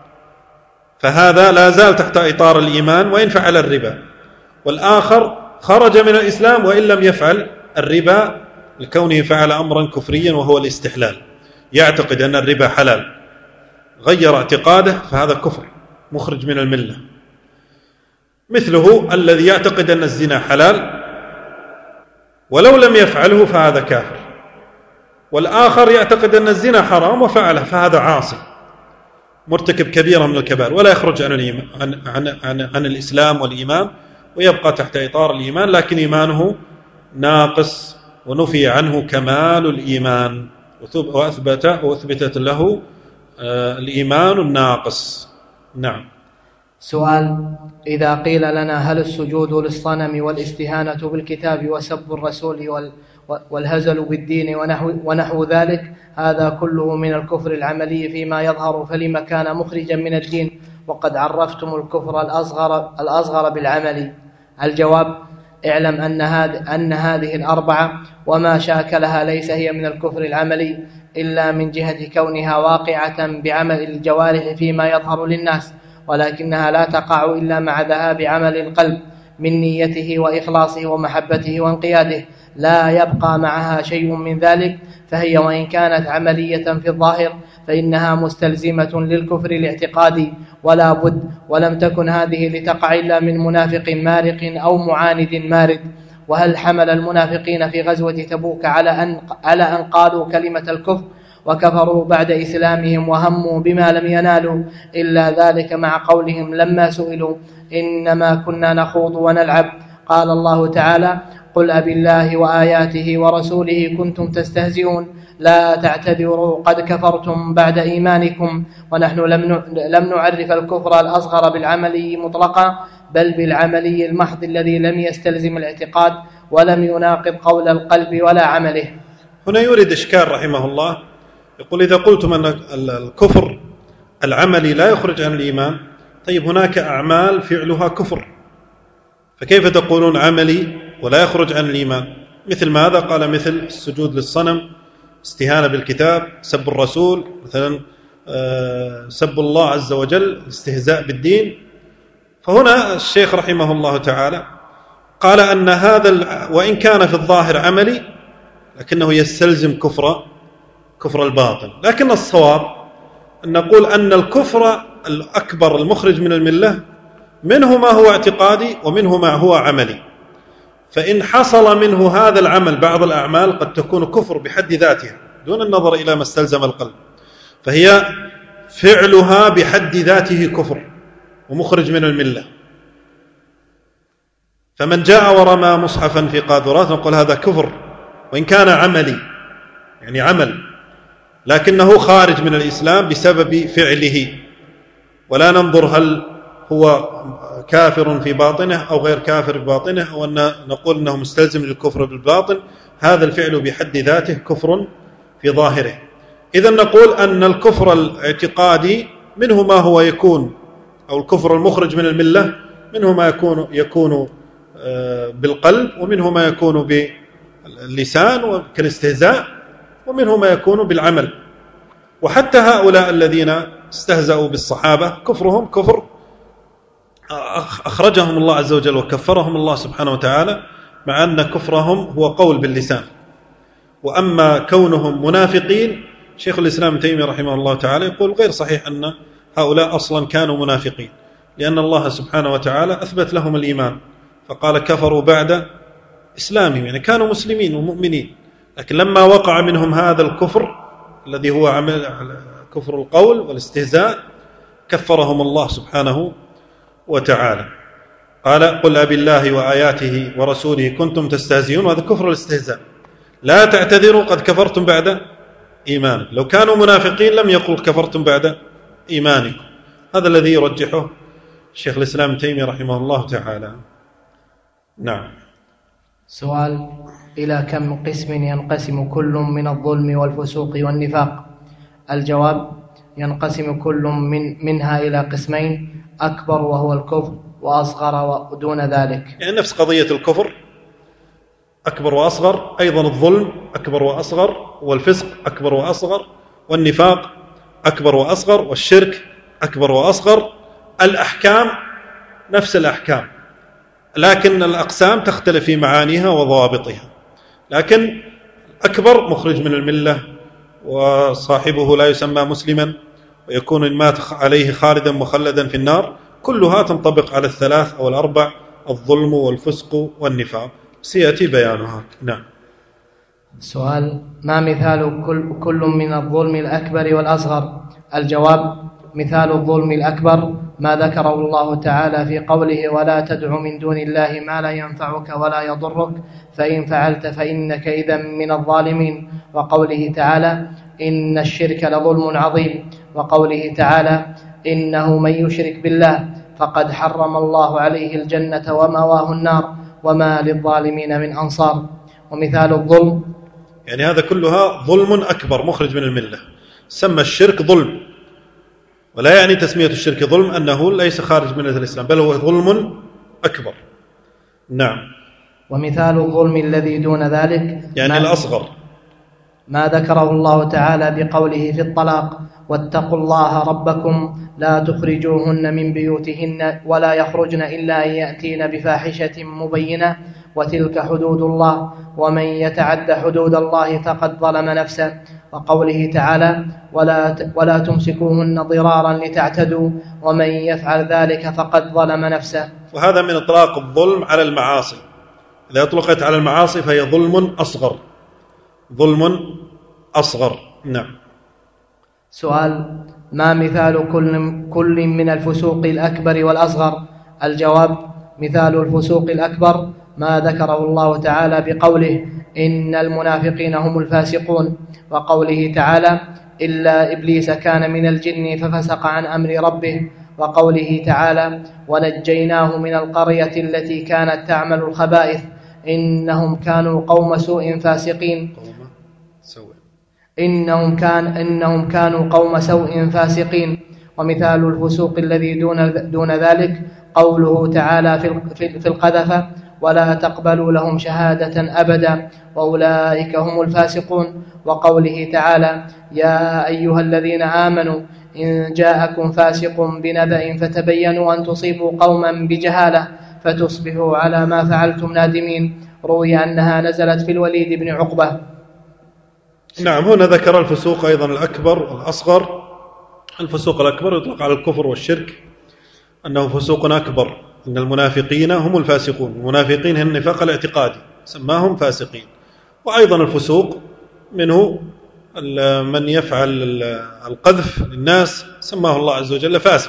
فهذا لا زال تحت إطار الإيمان وإن فعل الربا. والآخر خرج من الإسلام وإن لم يفعل الربا لكونه فعل أمرا كفريا وهو الاستحلال، يعتقد أن الربا حلال غير اعتقاده، فهذا كفر مخرج من الملة. مثله الذي يعتقد أن الزنا حلال ولو لم يفعله فهذا كافر، والآخر يعتقد أن الزنا حرام وفعله فهذا عاصي مرتكب كبيرة من الكبائر، ولا يخرج عن, الإيمان عن, عن, عن, عن الإسلام والإيمان، ويبقى تحت إطار الإيمان لكن إيمانه ناقص ونفي عنه كمال الإيمان، وأثبت وأثبتت له الإيمان الناقص. نعم. سؤال: إذا قيل لنا هل السجود للصنم والاستهانة بالكتاب وسب الرسول والهزل بالدين ونحو, ونحو ذلك هذا كله من الكفر العملي فيما يظهر، فلما كان مخرجا من الدين وقد عرفتم الكفر الأصغر, الأصغر بالعمل؟ الجواب: اعلم أن, أن هذه الأربعة وما شاكلها ليس هي من الكفر العملي إلا من جهة كونها واقعة بعمل الجوارح فيما يظهر للناس، ولكنها لا تقع إلا مع ذهاب عمل القلب من نيته وإخلاصه ومحبته وانقياده، لا يبقى معها شيء من ذلك، فهي وإن كانت عملية في الظاهر فإنها مستلزمة للكفر الاعتقادي ولا بد، ولم تكن هذه لتقع إلا من منافق مارق أو معاند مارد. وهل حمل المنافقين في غزوة تبوك على أن, على أن قالوا كلمة الكفر وكفروا بعد إسلامهم وهموا بما لم ينالوا إلا ذلك مع قولهم لما سئلوا إنما كنا نخوض ونلعب؟ قال الله تعالى: قل أبالله وآياته ورسوله كنتم تستهزئون لا تعتذروا قد كفرتم بعد إيمانكم. ونحن لم نعرف الكفر الأصغر بالعملي مطلقا، بل بالعملي المحض الذي لم يستلزم الاعتقاد ولم يناقض قول القلب ولا عمله. هنا يورد إشكال رحمه الله، يقول: إذا قلتم أن الكفر العملي لا يخرج عن الإيمان، طيب هناك أعمال فعلها كفر، فكيف تقولون عملي ولا يخرج عن الإيمان؟ مثل ماذا؟ قال: مثل السجود للصنم، استهانة بالكتاب، سب الرسول، مثلا سب الله عز وجل، استهزاء بالدين. فهنا الشيخ رحمه الله تعالى قال أن هذا وإن كان في الظاهر عملي لكنه يستلزم كفر كفر الباطن، لكن الصواب أن نقول أن الكفر الأكبر المخرج من الملة منه ما هو اعتقادي ومنه ما هو عملي، فإن حصل منه هذا العمل بعض الأعمال قد تكون كفر بحد ذاتها دون النظر إلى ما استلزم القلب، فهي فعلها بحد ذاته كفر ومخرج من الملة. فمن جاء ورمى مصحفا في قاذورات نقول هذا كفر وإن كان عملي، يعني عمل، لكنه خارج من الإسلام بسبب فعله، ولا ننظر هل هو كافر في باطنه أو غير كافر في باطنه، أو أن نقول أنه مستلزم للكفر بالباطن، هذا الفعل بحد ذاته كفر في ظاهره. إذن نقول أن الكفر الاعتقادي منه ما هو يكون، أو الكفر المخرج من الملة منه ما يكون يكون بالقلب، ومنه ما يكون باللسان كالاستهزاء، ومنه ما يكون بالعمل. وحتى هؤلاء الذين استهزأوا بالصحابة كفرهم كفر أخرجهم الله عز وجل وكفرهم الله سبحانه وتعالى، مع أن كفرهم هو قول باللسان. وأما كونهم منافقين، شيخ الإسلام ابن تيمية رحمه الله تعالى يقول غير صحيح أن هؤلاء أصلا كانوا منافقين، لأن الله سبحانه وتعالى أثبت لهم الإيمان فقال كفروا بعد إسلامهم، يعني كانوا مسلمين ومؤمنين، لكن لما وقع منهم هذا الكفر الذي هو عمل كفر القول والاستهزاء كفرهم الله سبحانه وتعالى. قال: قل أبالله وآياته ورسوله كنتم تستهزئون، وهذا كفر الاستهزاء، لا تعتذروا قد كفرتم بعد إيمانكم. لو كانوا منافقين لم يقل كفرتم بعد إيمانكم. هذا الذي يرجحه شيخ الإسلام ابن تيمية رحمه الله تعالى. نعم. سؤال: إلى كم قسم ينقسم كل من الظلم والفسوق والنفاق؟ الجواب: ينقسم كل من منها إلى قسمين: أكبر وهو الكفر، وأصغر ودون ذلك. يعني نفس قضية الكفر أكبر وأصغر، أيضا الظلم أكبر وأصغر، والفسق أكبر وأصغر، والنفاق أكبر وأصغر، والشرك أكبر وأصغر. الأحكام نفس الأحكام، لكن الأقسام تختلف في معانيها وضوابطها. لكن أكبر مخرج من الملة وصاحبه لا يسمى مسلما، ويكون إن مات عليه خالدا مخلدا في النار. كلها تنطبق على الثلاث أو الأربع: الظلم والفسق والنفاق، سيأتي بيانها. نعم. سؤال: ما مثال كل, كل من الظلم الأكبر والأصغر؟ الجواب: مثال الظلم الأكبر ما ذكره الله تعالى في قوله: ولا تدع من دون الله ما لا ينفعك ولا يضرك فإن فعلت فإنك إذا من الظالمين، وقوله تعالى: إن الشرك لظلم عظيم، وقوله تعالى: إنه من يشرك بالله فقد حرم الله عليه الجنة ومأواه النار وما للظالمين من أنصار. ومثال الظلم، يعني هذا كلها ظلم أكبر مخرج من الملة. سمى الشرك ظلم، ولا يعني تسمية الشرك ظلم أنه ليس خارج من الإسلام، بل هو ظلم أكبر. نعم. ومثال الظلم الذي دون ذلك يعني الأصغر ما ذكره الله تعالى بقوله في الطلاق: واتقوا الله ربكم لا تخرجوهن من بيوتهن ولا يخرجن إلا أن يأتين بفاحشة مبينة وتلك حدود الله ومن يتعد حدود الله فقد ظلم نفسه. وقوله تعالى: ولا, ولا تمسكوهن ضرارا لتعتدوا ومن يفعل ذلك فقد ظلم نفسه. وهذا من إطلاق الظلم على المعاصي. إذا أطلقت على المعاصي فهي ظلم أصغر، ظلم أصغر. نعم. سؤال: ما مثال كل, كل من الفسوق الأكبر والأصغر؟ الجواب: مثال الفسوق الأكبر ما ذكره الله تعالى بقوله: إن المنافقين هم الفاسقون، وقوله تعالى: إلا إبليس كان من الجن ففسق عن أمر ربه، وقوله تعالى: ونجيناه من القرية التي كانت تعمل الخبائث إنهم كانوا قوم سوء فاسقين إنهم, كان إنهم كانوا قوم سوء فاسقين. ومثال الفسوق الذي دون, دون ذلك قوله تعالى في القذفة: ولا تقبلوا لهم شهادة أبدا وأولئك هم الفاسقون. وقوله تعالى: يا أيها الذين آمنوا إن جاءكم فاسق بنبأ فتبينوا أن تصيبوا قوما بجهالة فتصبحوا على ما فعلتم نادمين. روي أنها نزلت في الوليد بن عقبة. نعم. هنا ذكر الفسوق أيضا الأكبر والأصغر. الفسوق الأكبر يطلق على الكفر والشرك أنه فسوق أكبر، إن المنافقين هم الفاسقون. المنافقين هم النفاق الاعتقادي سماهم فاسقين. وأيضا الفسوق منه من يفعل القذف للناس سماه الله عز وجل فاسق،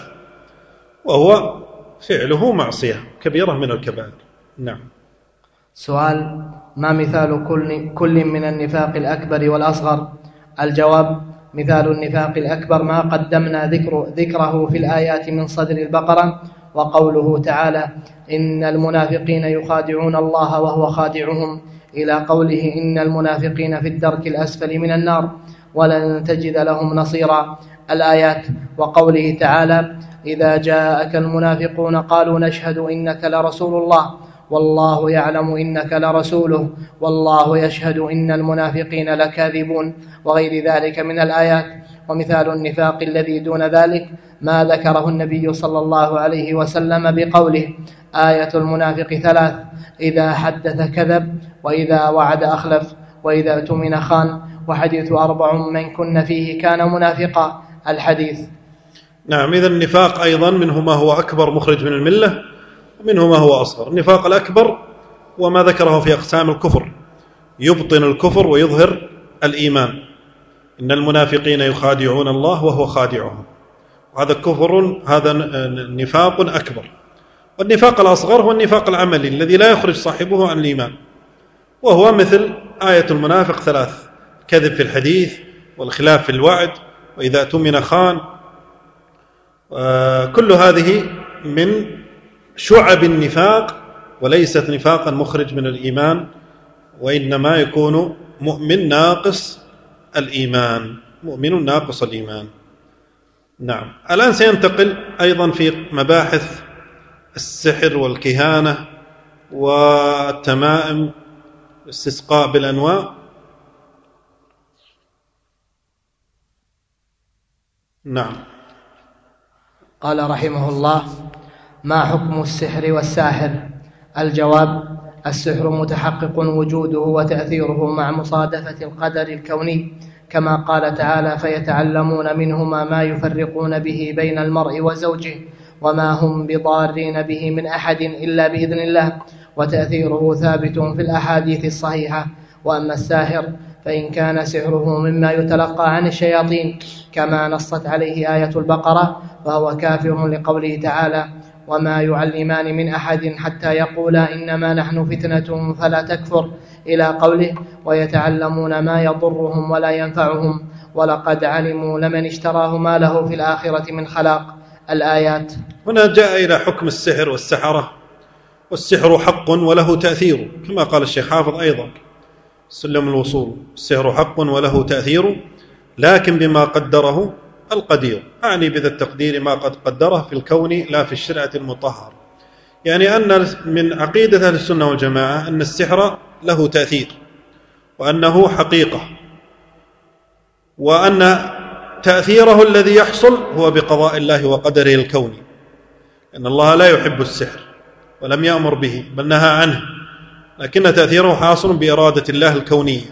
وهو فعله معصية كبيرة من الكبائر. نعم. سؤال: ما مثال كل, كل من النفاق الأكبر والأصغر؟ الجواب: مثال النفاق الأكبر ما قدمنا ذكر ذكره في الآيات من صدر البقرة، وقوله تعالى: إن المنافقين يخادعون الله وهو خادعهم، إلى قوله: إن المنافقين في الدرك الأسفل من النار ولن تجد لهم نصيرا، الآيات. وقوله تعالى: إذا جاءك المنافقون قالوا نشهد إنك لرسول الله والله يعلم إنك لرسوله والله يشهد إن المنافقين لكاذبون، وغير ذلك من الآيات. ومثال النفاق الذي دون ذلك ما ذكره النبي صلى الله عليه وسلم بقوله: آية المنافق ثلاث: إذا حدث كذب وإذا وعد أخلف وإذا اؤتمن خان وحديث أربع من كن فيه كان منافقا، الحديث. نعم. إذا النفاق أيضا منه ما هو أكبر مخرج من الملة ومنه ما هو أصغر. النفاق الأكبر وما ذكره في أقسام الكفر، يبطن الكفر ويظهر الإيمان. إن المنافقين يخادعون الله وهو خادعهم، وهذا كفر، هذا نفاق أكبر. والنفاق الأصغر هو النفاق العملي الذي لا يخرج صاحبه عن الإيمان، وهو مثل آية المنافق ثلاث: كذب في الحديث والخلاف في الوعد وإذا اؤتمن خان. كل هذه من شعب النفاق وليست نفاقا مخرج من الإيمان، وإنما يكون مؤمن ناقص الإيمان، مؤمن ناقص الإيمان. نعم. الآن سينتقل أيضا في مباحث السحر والكهانة والتمائم، الاستسقاء بالأنواع. نعم. قال رحمه الله: ما حكم السحر والساحر؟ الجواب: السحر متحقق وجوده وتأثيره مع مصادفة القدر الكوني، كما قال تعالى: فيتعلمون منهما ما يفرقون به بين المرء وزوجه وما هم بضارين به من أحد إلا بإذن الله، وتأثيره ثابت في الأحاديث الصحيحة. وأما الساحر فإن كان سحره مما يتلقى عن الشياطين كما نصت عليه آية البقرة فهو كافر، لقوله تعالى: وما يعلمان من أحد حتى يقولا إنما نحن فتنة فلا تكفر، إلى قوله: ويتعلمون ما يضرهم ولا ينفعهم ولقد علموا لمن اشتراه ما له في الآخرة من خلاق، الآيات. هنا جاء إلى حكم السحر والسحرة، والسحر حق وله تأثير، كما قال الشيخ حافظ أيضا سلم الوصول: السحر حق وله تأثير لكن بما قدره القدير، أعني بذا التقدير ما قد قدره في الكون لا في الشرعة المطهر. يعني أن من عقيدة أهل السنة والجماعة أن السحر له تأثير، وأنه حقيقة، وأن تأثيره الذي يحصل هو بقضاء الله وقدره الكوني، أن الله لا يحب السحر ولم يأمر به بل نهى عنه، لكن تأثيره حاصل بإرادة الله الكونية.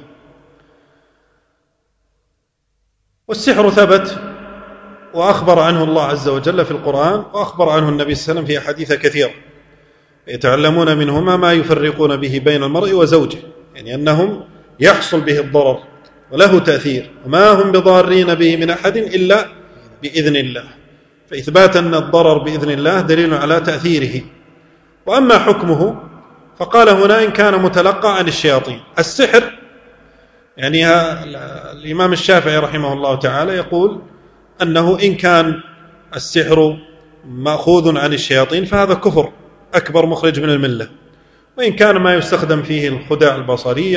والسحر ثبت وأخبر عنه الله عز وجل في القرآن، وأخبر عنه النبي صلى الله عليه وسلم في أحاديث كثيرة: يتعلمون منهما ما يفرقون به بين المرء وزوجه، يعني أنهم يحصل به الضرر وله تأثير، وما هم بضارين به من أحد إلا بإذن الله، فإثبات أن الضرر بإذن الله دليل على تأثيره. وأما حكمه فقال هنا: إن كان متلقى عن الشياطين. السحر يعني الإمام الشافعي رحمه الله تعالى يقول أنه إن كان السحر مأخوذ عن الشياطين فهذا كفر أكبر مخرج من الملة، وإن كان ما يستخدم فيه الخدع البصرية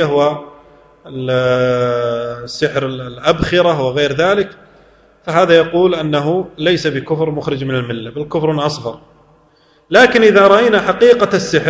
والسحر الأبخرة وغير ذلك فهذا يقول أنه ليس بكفر مخرج من الملة بل كفر أصغر. لكن إذا رأينا حقيقة السحر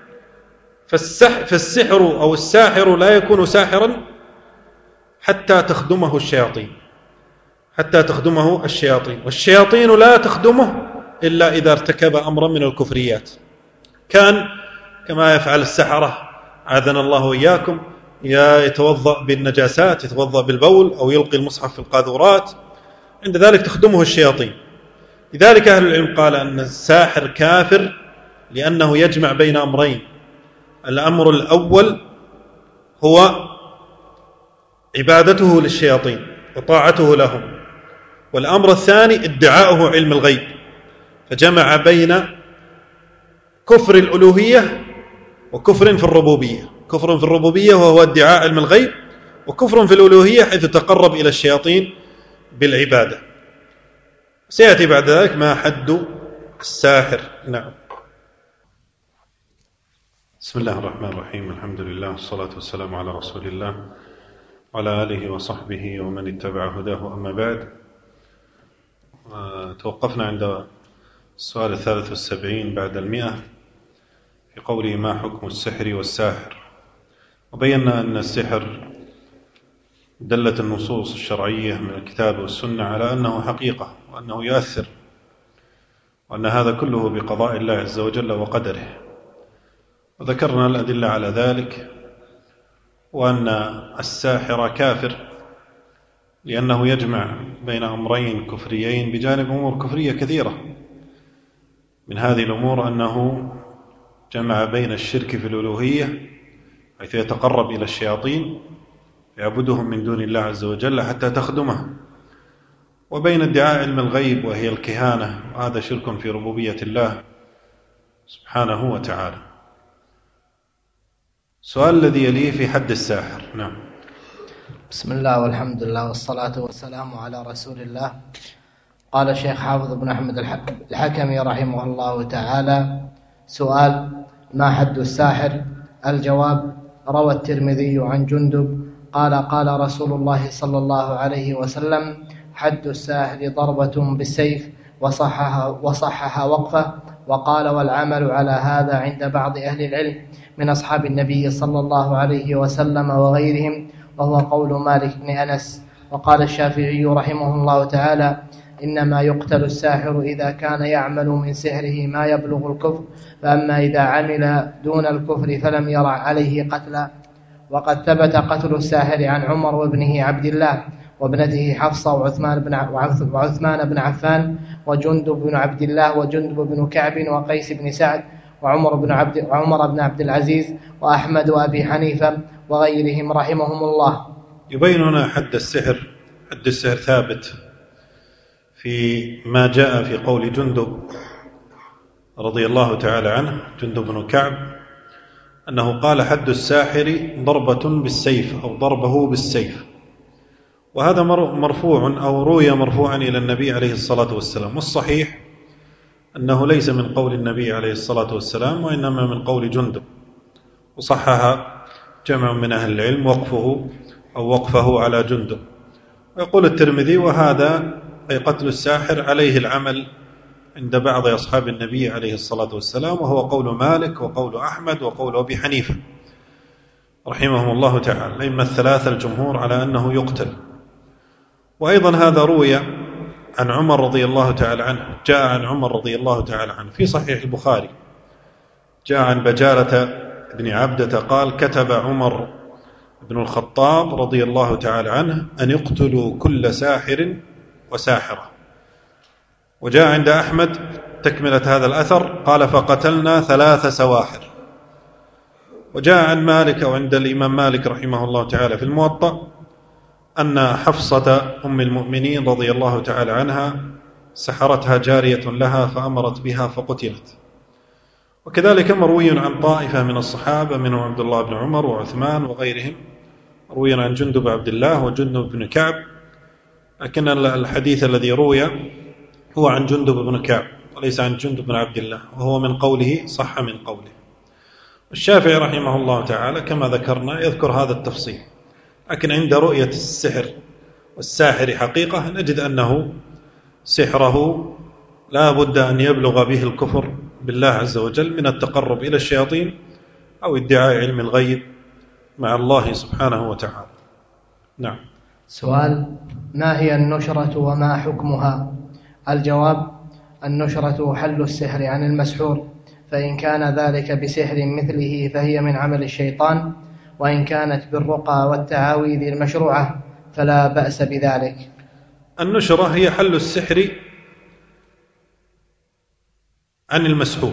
فالسحر أو الساحر لا يكون ساحرا حتى تخدمه الشياطين، حتى تخدمه الشياطين، والشياطين لا تخدمه إلا إذا ارتكب أمرا من الكفريات، كان كما يفعل السحرة عاذنا الله وإياكم، يتوضأ بالنجاسات، يتوضأ بالبول، أو يلقي المصحف في القاذورات، عند ذلك تخدمه الشياطين. لذلك أهل العلم قال أن الساحر كافر لأنه يجمع بين أمرين: الأمر الأول هو عبادته للشياطين وطاعته لهم، والأمر الثاني ادعاؤه علم الغيب، فجمع بين كفر الألوهية وكفر في الربوبية، كفر في الربوبية وهو ادعاء علم الغيب، وكفر في الألوهية حيث تقرب إلى الشياطين بالعبادة. سيأتي بعد ذلك ما حد الساحر. نعم. بسم الله الرحمن الرحيم، الحمد لله والصلاة والسلام على رسول الله وعلى آله وصحبه ومن اتبع هداه، أما بعد. توقفنا عند السؤال الثالث والسبعين بعد المئة في قوله: ما حكم السحر والساحر؟ وبينا أن السحر دلت النصوص الشرعية من الكتاب والسنة على أنه حقيقة وأنه يؤثر، وأن هذا كله بقضاء الله عز وجل وقدره، وذكرنا الأدلة على ذلك، وأن الساحر كافر لأنه يجمع بين أمرين كفريين بجانب أمور كفرية كثيرة. من هذه الأمور أنه جمع بين الشرك في الألوهية حيث يتقرب إلى الشياطين يعبدهم من دون الله عز وجل حتى تخدمه، وبين ادعاء علم الغيب وهي الكهانة، وهذا شرك في ربوبية الله سبحانه وتعالى. السؤال الذي يليه في حد الساحر. نعم. بسم الله والحمد لله والصلاة والسلام على رسول الله. قال الشيخ حافظ بن أحمد الحكمي رحمه الله تعالى: سؤال: ما حد الساحر؟ الجواب: روى الترمذي عن جندب قال: قال رسول الله صلى الله عليه وسلم: حد الساحر ضربة بالسيف، وصحها, وصحها وقفه، وقال: والعمل على هذا عند بعض أهل العلم من أصحاب النبي صلى الله عليه وسلم وغيرهم، وهو قول مالك بن أنس. وقال الشافعي رحمه الله تعالى: إنما يقتل الساحر إذا كان يعمل من سحره ما يبلغ الكفر، فأما إذا عمل دون الكفر فلم يرع عليه قتلا. وقد ثبت قتل الساحر عن عمر وابنه عبد الله وابنته حفصة وعثمان بن وعثمان بن عفان وجندب بن عبد الله وجندب بن كعب وقيس بن سعد وعمر بن عبد وعمر بن عبد العزيز وأحمد وأبي حنيفة وغيرهم رحمهم الله. يبين هنا حد السحر. حد السحر ثابت في ما جاء في قول جندب رضي الله تعالى عنه، جندب بن كعب، أنه قال: حد الساحر ضربة بالسيف أو ضربه بالسيف. وهذا مرفوع أو روي مرفوعا إلى النبي عليه الصلاة والسلام. والصحيح أنه ليس من قول النبي عليه الصلاة والسلام، وإنما من قول جندب، وصحح جمع من أهل العلم وقفه أو وقفه على جندب. ويقول الترمذي: وهذا أي قتل الساحر عليه العمل عند بعض أصحاب النبي عليه الصلاة والسلام، وهو قول مالك وقول أحمد وقول أبي حنيفة رحمهم الله تعالى، الأئمة الثلاثة الجمهور على أنه يقتل. وأيضا هذا روي عن عمر رضي الله تعالى عنه، جاء عن عمر رضي الله تعالى عنه في صحيح البخاري، جاء عن بجالة بن عبدة قال: كتب عمر بن الخطاب رضي الله تعالى عنه أن يقتلوا كل ساحر وساحرة. وجاء عند أحمد تكملة هذا الأثر قال: فقتلنا ثلاث سواحر. وجاء عن مالك أو عند الإمام مالك رحمه الله تعالى في الموطأ أن حفصة أم المؤمنين رضي الله تعالى عنها سحرتها جارية لها فأمرت بها فقتلت. وكذلك مروي عن طائفة من الصحابة منهم عبد الله بن عمر وعثمان وغيرهم، مروي عن جندب عبد الله وجندب بن كعب، لكن الحديث الذي روي هو عن جندب بن كعب وليس عن جندب بن عبد الله، وهو من قوله صح من قوله. الشافعي رحمه الله تعالى كما ذكرنا يذكر هذا التفصيل، لكن عند رؤية السحر والساحر حقيقة نجد أنه سحره لا بد أن يبلغ به الكفر بالله عز وجل من التقرب إلى الشياطين أو ادعاء علم الغيب مع الله سبحانه وتعالى. نعم. سؤال: ما هي النشرة وما حكمها؟ الجواب: النشرة حل السحر عن المسحور، فإن كان ذلك بسحر مثله فهي من عمل الشيطان، وإن كانت بالرقى والتعاويذ المشروعة فلا بأس بذلك. النشرة هي حل السحر عن المسحور،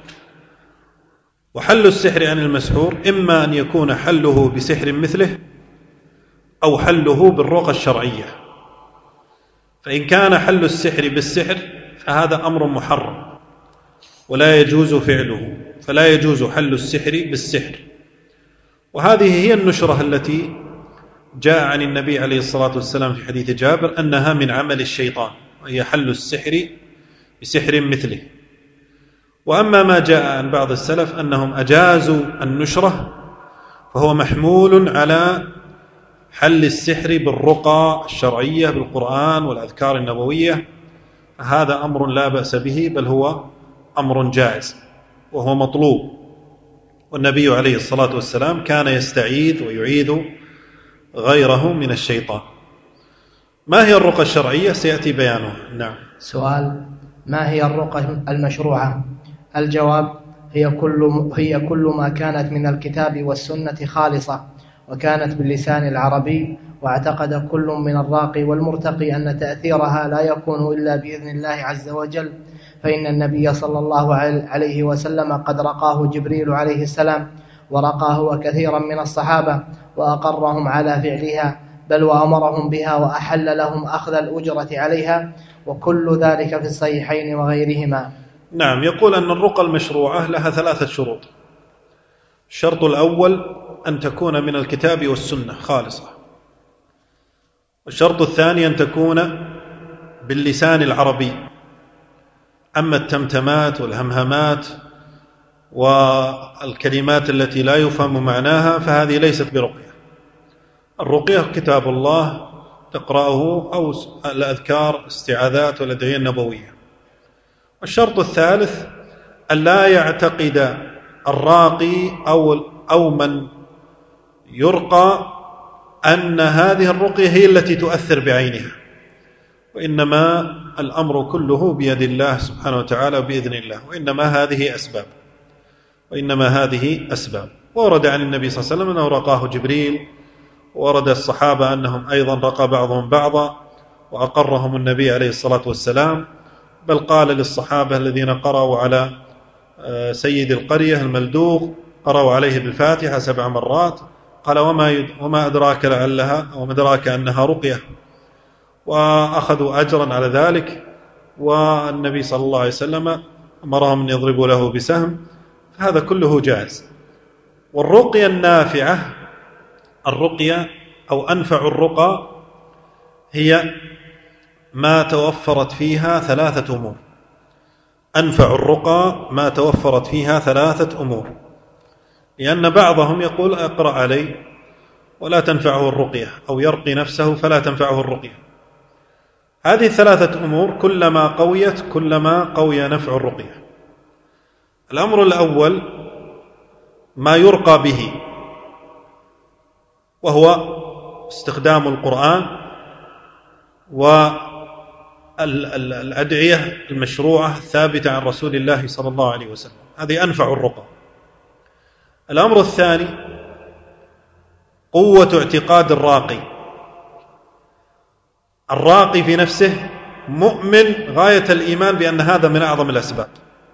وحل السحر عن المسحور إما أن يكون حله بسحر مثله أو حله بالرقى الشرعية. فإن كان حل السحر بالسحر فهذا أمر محرم ولا يجوز فعله، فلا يجوز حل السحر بالسحر. وهذه هي النشرة التي جاء عن النبي عليه الصلاة والسلام في حديث جابر أنها من عمل الشيطان، وهي حل السحر بسحر مثله. وأما ما جاء عن بعض السلف أنهم أجازوا النشرة فهو محمول على حل السحر بالرقى الشرعية بالقرآن والأذكار النبوية، هذا أمر لا بأس به، بل هو أمر جائز وهو مطلوب. والنبي عليه الصلاة والسلام كان يستعيذ ويعيذ غيره من الشيطان. ما هي الرقى الشرعية؟ سيأتي بيانها. نعم. سؤال: ما هي الرقى المشروعة؟ الجواب: هي كل, هي كل ما كانت من الكتاب والسنة خالصة وكانت باللسان العربي، واعتقد كل من الراقي والمرتقي أن تأثيرها لا يكون إلا بإذن الله عز وجل، فإن النبي صلى الله عليه وسلم قد رقاه جبريل عليه السلام، ورقاه وكثيرا من الصحابة وأقرهم على فعلها، بل وأمرهم بها وأحل لهم أخذ الأجرة عليها، وكل ذلك في الصحيحين وغيرهما. نعم. يقول أن الرقى المشروعة لها ثلاثة شروط. الشرط الأول أن تكون من الكتاب والسنة خالصة. الشرط الثاني أن تكون باللسان العربي، أما التمتمات والهمهمات والكلمات التي لا يفهم معناها فهذه ليست برقية. الرقية كتاب الله تقرأه أو الأذكار استعاذات والأدعية النبوية. والشرط الثالث أن لا يعتقد الراقي أو, أو من يرقى أن هذه الرقية هي التي تؤثر بعينها، وإنما الأمر كله بيد الله سبحانه وتعالى بإذن الله، وإنما هذه أسباب وإنما هذه أسباب. ورد عن النبي صلى الله عليه وسلم أنه رقاه جبريل، ورد الصحابة أنهم أيضا رقى بعضهم بعضا وأقرهم النبي عليه الصلاة والسلام، بل قال للصحابة الذين قرأوا على سيد القرية الملدوغ قرأوا عليه بالفاتحة سبع مرات، قال وما, وما أدراك لعلها وما أدراك أنها رقية، وأخذوا أجرا على ذلك. والنبي صلى الله عليه وسلم أمرهم أن يضربوا له بسهم، فهذا كله جائز. والرقية النافعة، الرقية أو أنفع الرقى هي ما توفرت فيها ثلاثة أمور. أنفع الرقى ما توفرت فيها ثلاثة أمور، لأن بعضهم يقول اقرأ علي ولا تنفعه الرقية، أو يرقي نفسه فلا تنفعه الرقية. هذه الثلاثة أمور كلما قويت كلما قوي نفع الرقية. الأمر الأول ما يرقى به، وهو استخدام القرآن والأدعية المشروعة الثابتة عن رسول الله صلى الله عليه وسلم، هذه أنفع الرقى. الأمر الثاني قوة اعتقاد الراقي، الراقي في نفسه مؤمن غاية الإيمان بأن هذا من أعظم الأسباب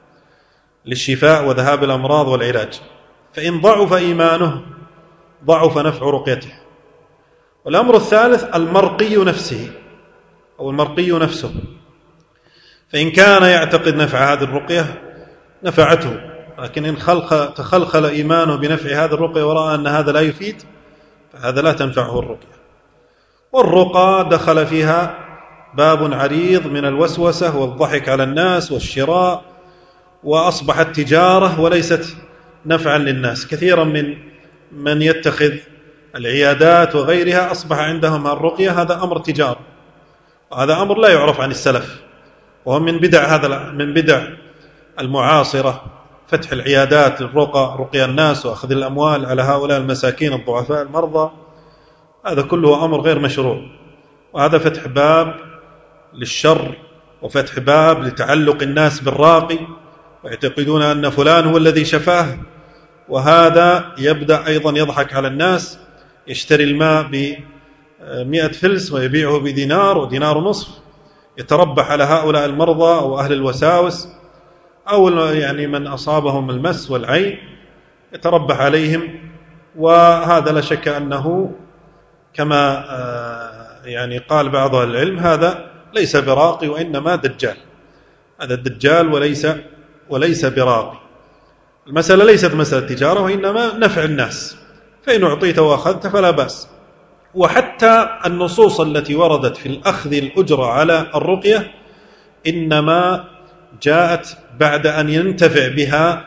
للشفاء وذهاب الأمراض والعلاج، فإن ضعف إيمانه ضعف نفع رقيته. والأمر الثالث المرقي نفسه أو المرقي نفسه، فإن كان يعتقد نفع هذه الرقية نفعته، لكن إن تخلخل إيمانه بنفع هذه الرقية ورأى أن هذا لا يفيد فهذا لا تنفعه الرقية. والرقى دخل فيها باب عريض من الوسوسة والضحك على الناس والشراء، وأصبحت تجارة وليست نفعا للناس. كثيرا من من يتخذ العيادات وغيرها أصبح عندهم الرقية هذا أمر تجارة، وهذا أمر لا يعرف عن السلف، وهو من بدع هذا من بدع المعاصرة، فتح العيادات للرقى، رقي الناس وأخذ الأموال على هؤلاء المساكين الضعفاء المرضى، هذا كله أمر غير مشروع، وهذا فتح باب للشر وفتح باب لتعلق الناس بالراقي، ويعتقدون أن فلان هو الذي شفاه، وهذا يبدأ أيضا يضحك على الناس، يشتري الماء بمئة فلس ويبيعه بدينار ودينار ونصف، يتربح على هؤلاء المرضى أو أهل الوساوس أو يعني من أصابهم المس والعين، يتربح عليهم. وهذا لا شك أنه كما يعني قال بعض أهل العلم هذا ليس براقي وإنما دجال، هذا الدجال وليس وليس براقي. المسألة ليست مسألة تجارة وإنما نفع الناس، فإن أعطيت وأخذت فلا بأس. وحتى النصوص التي وردت في الأخذ الأجرة على الرقية إنما جاءت بعد أن ينتفع بها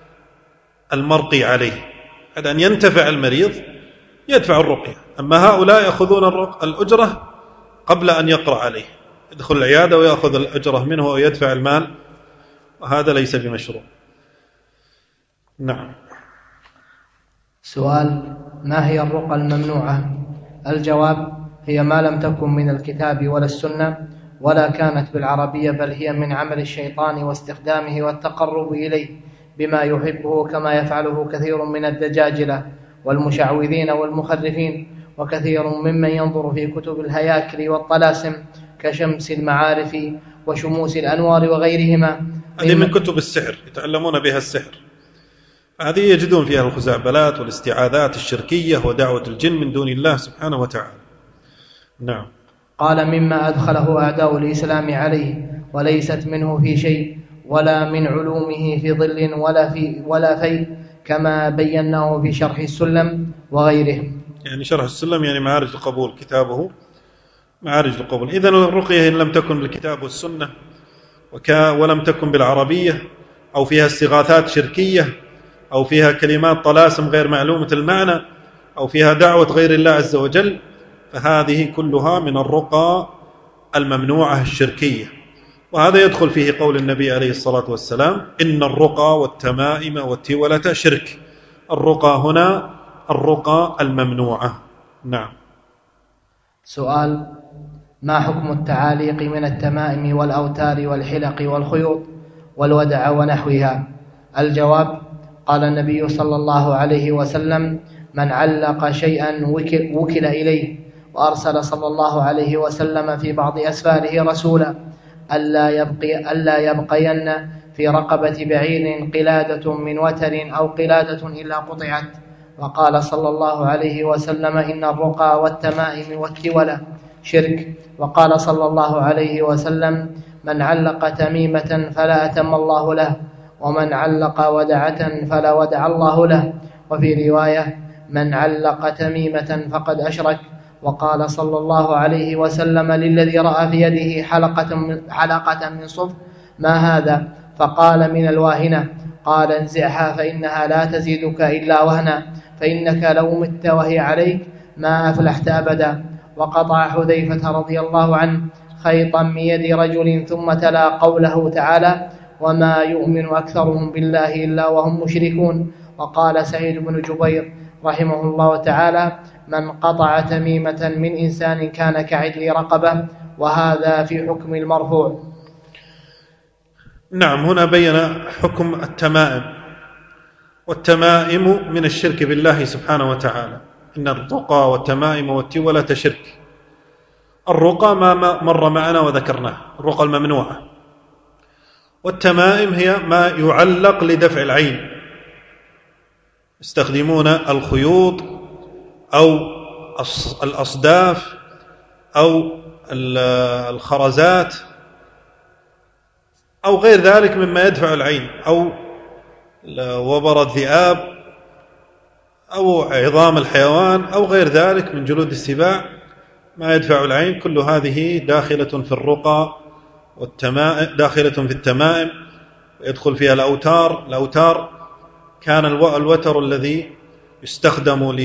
المرقي عليه، بعد أن ينتفع المريض يدفع الرقية. أما هؤلاء يأخذون الأجرة قبل أن يقرأ عليه، يدخل العيادة ويأخذ الأجرة منه ويدفع المال، وهذا ليس بمشروع. نعم. سؤال: ما هي الرقى الممنوعة؟ الجواب: هي ما لم تكن من الكتاب ولا السنة ولا كانت بالعربية، بل هي من عمل الشيطان واستخدامه والتقرب إليه بما يحبه، كما يفعله كثير من الدجاجلة والمشعوذين والمخرفين، وكثير ممن ينظر في كتب الهياكل والطلاسم كشمس المعارف وشموس الأنوار وغيرهما. هذه من كتب السحر، يتعلمون بها السحر، هذه يجدون فيها الخزعبلات والاستعاذات الشركية ودعوة الجن من دون الله سبحانه وتعالى. نعم. قال: مما أدخله أعداء الإسلام عليه، وليست منه في شيء، ولا من علومه في ظل ولا في ولا في، كما بيناه في شرح السلم وغيره. يعني شرح السلم يعني معارج القبول، كتابه معارج القبول. إذن الرقية إن لم تكن بالكتاب والسنة ولم تكن بالعربية، أو فيها استغاثات شركية، أو فيها كلمات طلاسم غير معلومة المعنى، أو فيها دعوة غير الله عز وجل، فهذه كلها من الرقى الممنوعة الشركية. وهذا يدخل فيه قول النبي عليه الصلاة والسلام: إن الرقى والتمائم والتولة شرك. الرقى هنا الرقى الممنوعة. نعم. سؤال: ما حكم التعاليق من التمائم والأوتار والحلق والخيوط والودع ونحوها؟ الجواب: قال النبي صلى الله عليه وسلم: من علق شيئا وكل, وكل إليه. وأرسل صلى الله عليه وسلم في بعض أسفاره رسولا ألا يبقي ألا يبقين في رقبة بعير قلادة من وتر أو قلادة إلا قطعت. وقال صلى الله عليه وسلم: إن الرقى والتمائم والتولة شرك. وقال صلى الله عليه وسلم: من علق تميمة فلا أتم الله له، ومن علق ودعة فلا ودع الله له. وفي رواية: من علق تميمة فقد أشرك. وقال صلى الله عليه وسلم للذي رأى في يده حلقة من, حلقة من صفر: ما هذا؟ فقال من الواهنة. قال انزعها فإنها لا تزيدك إلا وهنا، فإنك لو مت وهي عليك ما أفلحت أبدا. وقطع حذيفة رضي الله عنه خيطا من يد رجل ثم تلا قوله تعالى وما يؤمن أكثرهم بالله إلا وهم مشركون. وقال سعيد بن جبير رحمه الله تعالى من قطع تميمة من إنسان كان كعدل رقبة، وهذا في حكم المرفوع. نعم، هنا بين حكم التمائم، والتمائم من الشرك بالله سبحانه وتعالى. إن الرقى والتمائم والتولة شرك. الرقى ما مر معنا وذكرناه، الرقى الممنوعة، والتمائم هي ما يعلق لدفع العين، يستخدمون الخيوط أو الأصداف أو الخرزات أو غير ذلك مما يدفع العين، أو وبر الذئاب أو عظام الحيوان أو غير ذلك من جلود السباع ما يدفع العين. كل هذه داخلة في الرقى والتمائم، داخلة في التمائم، يدخل فيها الأوتار. الأوتار كان الوتر الذي يستخدم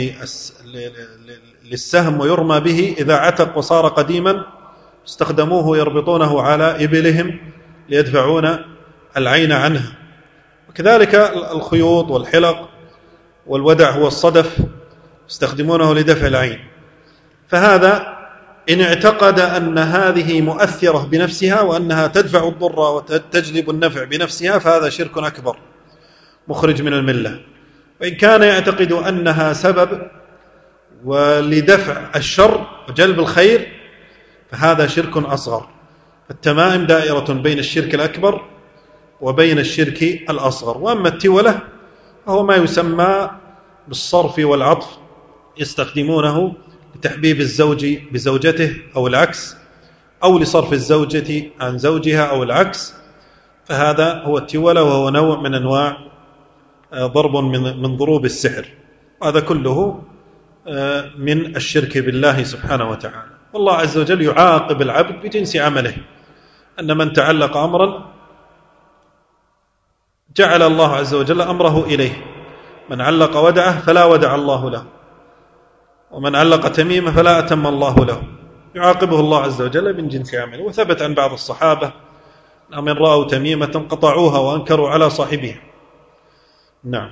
للسهم ويرمى به إذا عتق وصار قديما استخدموه يربطونه على إبلهم ليدفعون العين عنها. وكذلك الخيوط والحلق والودع هو الصدف يستخدمونه لدفع العين. فهذا إن اعتقد أن هذه مؤثرة بنفسها وأنها تدفع الضر وتجلب النفع بنفسها فهذا شرك أكبر مخرج من الملة. وإن كان يعتقد أنها سبب ولدفع الشر وجلب الخير فهذا شرك أصغر. التمائم دائرة بين الشرك الأكبر وبين الشرك الأصغر. وأما التولة فهو ما يسمى بالصرف والعطف، يستخدمونه لتحبيب الزوج بزوجته أو العكس، أو لصرف الزوجة عن زوجها أو العكس، فهذا هو التولة، وهو نوع من أنواع ضرب من ضروب السحر. هذا كله من الشرك بالله سبحانه وتعالى. والله عز وجل يعاقب العبد بجنس عمله، أن من تعلق أمرا جعل الله عز وجل أمره إليه. من علق ودعه فلا ودع الله له، ومن علق تميمة فلا أتم الله له. يعاقبه الله عز وجل من جنس عمله. وثبت عن بعض الصحابة من رأوا تميمة قطعوها وأنكروا على صاحبها. نعم.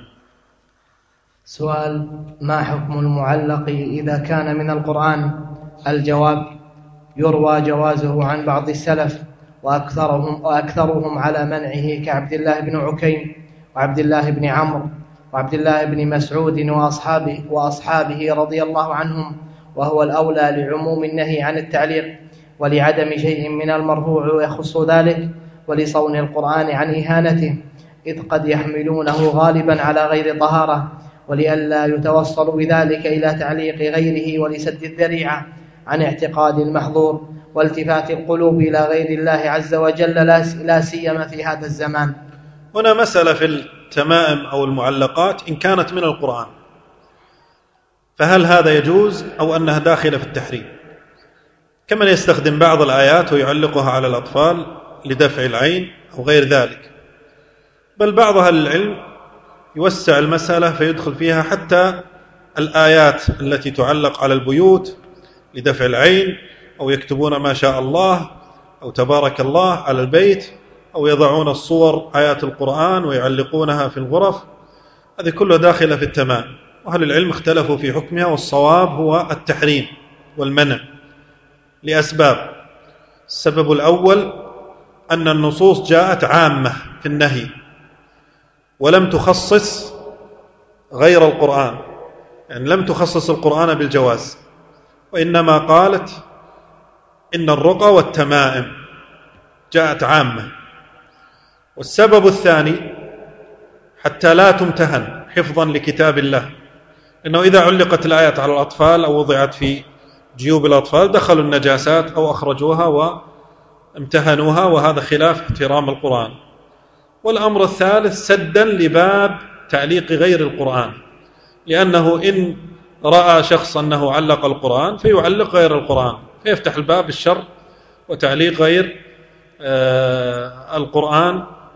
سؤال: ما حكم المعلق إذا كان من القرآن؟ الجواب: يروى جوازه عن بعض السلف، وأكثرهم, وأكثرهم على منعه كعبد الله بن عكيم وعبد الله بن عمرو وعبد الله بن مسعود وأصحابه, وأصحابه رضي الله عنهم، وهو الأولى لعموم النهي عن التعليق، ولعدم شيء من المرفوع يخص ذلك، ولصون القرآن عن إهانته، إذ قد يحملونه غالبا على غير طهارة، ولئلا يتوصل بذلك إلى تعليق غيره ولسد الذريعة عن اعتقاد المحظور والتفات القلوب إلى غير الله عز وجل، لا سيما في هذا الزمان. هنا مسألة في التمائم أو المعلقات إن كانت من القرآن فهل هذا يجوز أو أنها داخلة في التحريم؟ كمن يستخدم بعض الآيات ويعلقها على الأطفال لدفع العين أو غير ذلك، بل بعض أهل العلم يوسع المسألة فيدخل فيها حتى الآيات التي تعلق على البيوت لدفع العين، أو يكتبون ما شاء الله أو تبارك الله على البيت، أو يضعون الصور آيات القرآن ويعلقونها في الغرف. هذه كلها داخلة في التمائم، وأهل العلم اختلفوا في حكمها، والصواب هو التحريم والمنع لأسباب. السبب الأول أن النصوص جاءت عامة في النهي ولم تخصص غير القرآن، يعني لم تخصص القرآن بالجواز، وإنما قالت إن الرقى والتمائم، جاءت عامة. والسبب الثاني حتى لا تمتهن حفظا لكتاب الله، إنه إذا علقت الآيات على الأطفال أو وضعت في جيوب الأطفال دخلوا النجاسات أو أخرجوها وامتهنوها، وهذا خلاف احترام القرآن. والأمر الثالث سدا لباب تعليق غير القرآن، لأنه إن رأى شخص أنه علق القرآن فيعلق غير القرآن، فيفتح الباب الشر وتعليق غير آه القرآن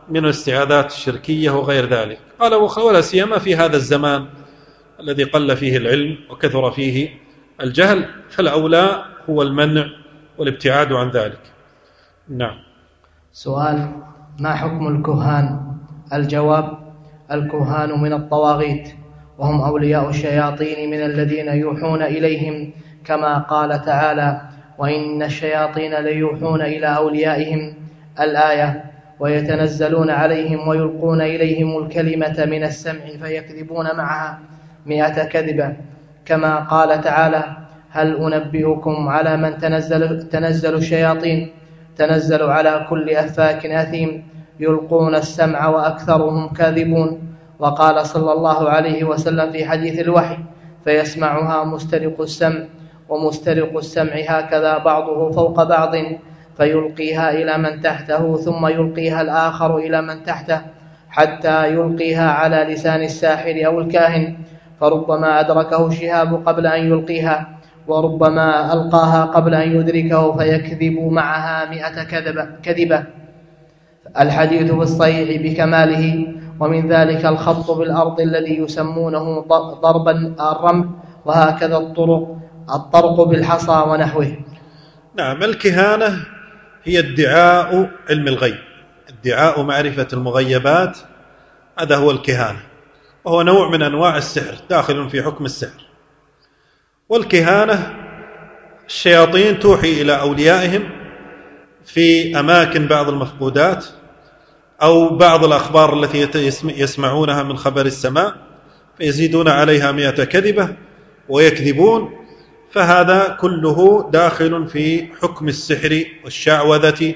من الاستعاذات الشركية وغير ذلك. قال ولا سيما في هذا الزمان الذي قل فيه العلم وكثر فيه الجهل، فالأولى هو المنع والابتعاد عن ذلك. نعم. سؤال: ما حكم الكهان؟ الجواب: الكهان من الطواغيت، وهم أولياء الشياطين من الذين يوحون إليهم، كما قال تعالى: وإن الشياطين ليوحون إلى أوليائهم، الآية، ويتنزلون عليهم ويلقون إليهم الكلمة من السمع فيكذبون معها مئة كذبة، كما قال تعالى: هل أنبئكم على من تنزل, تنزل الشياطين؟ تنزل على كل أفاك أثيم يلقون السمع وأكثرهم كاذبون. وقال صلى الله عليه وسلم في حديث الوحي: فيسمعها مسترق السمع، ومسترق السمع هكذا بعضه فوق بعض، فيلقيها إلى من تحته ثم يلقيها الآخر إلى من تحته حتى يلقيها على لسان الساحر أو الكاهن، فربما أدركه الشهاب قبل أن يلقيها، وربما ألقاها قبل أن يدركه فيكذب معها مئة كذبة. الحديث بالصحيح بكماله. ومن ذلك الخط بالأرض الذي يسمونه ضربا الرمل، وهكذا الطرق الطرق بالحصى ونحوه. نعم. الكهانة هي ادعاء علم الغيب، ادعاء معرفة المغيبات، هذا هو الكهانة، وهو نوع من أنواع السحر داخل في حكم السحر. والكهانة الشياطين توحي إلى أوليائهم في أماكن بعض المفقودات أو بعض الأخبار التي يسمعونها من خبر السماء، فيزيدون عليها مئة كذبة ويكذبون، فهذا كله داخل في حكم السحر والشعوذة.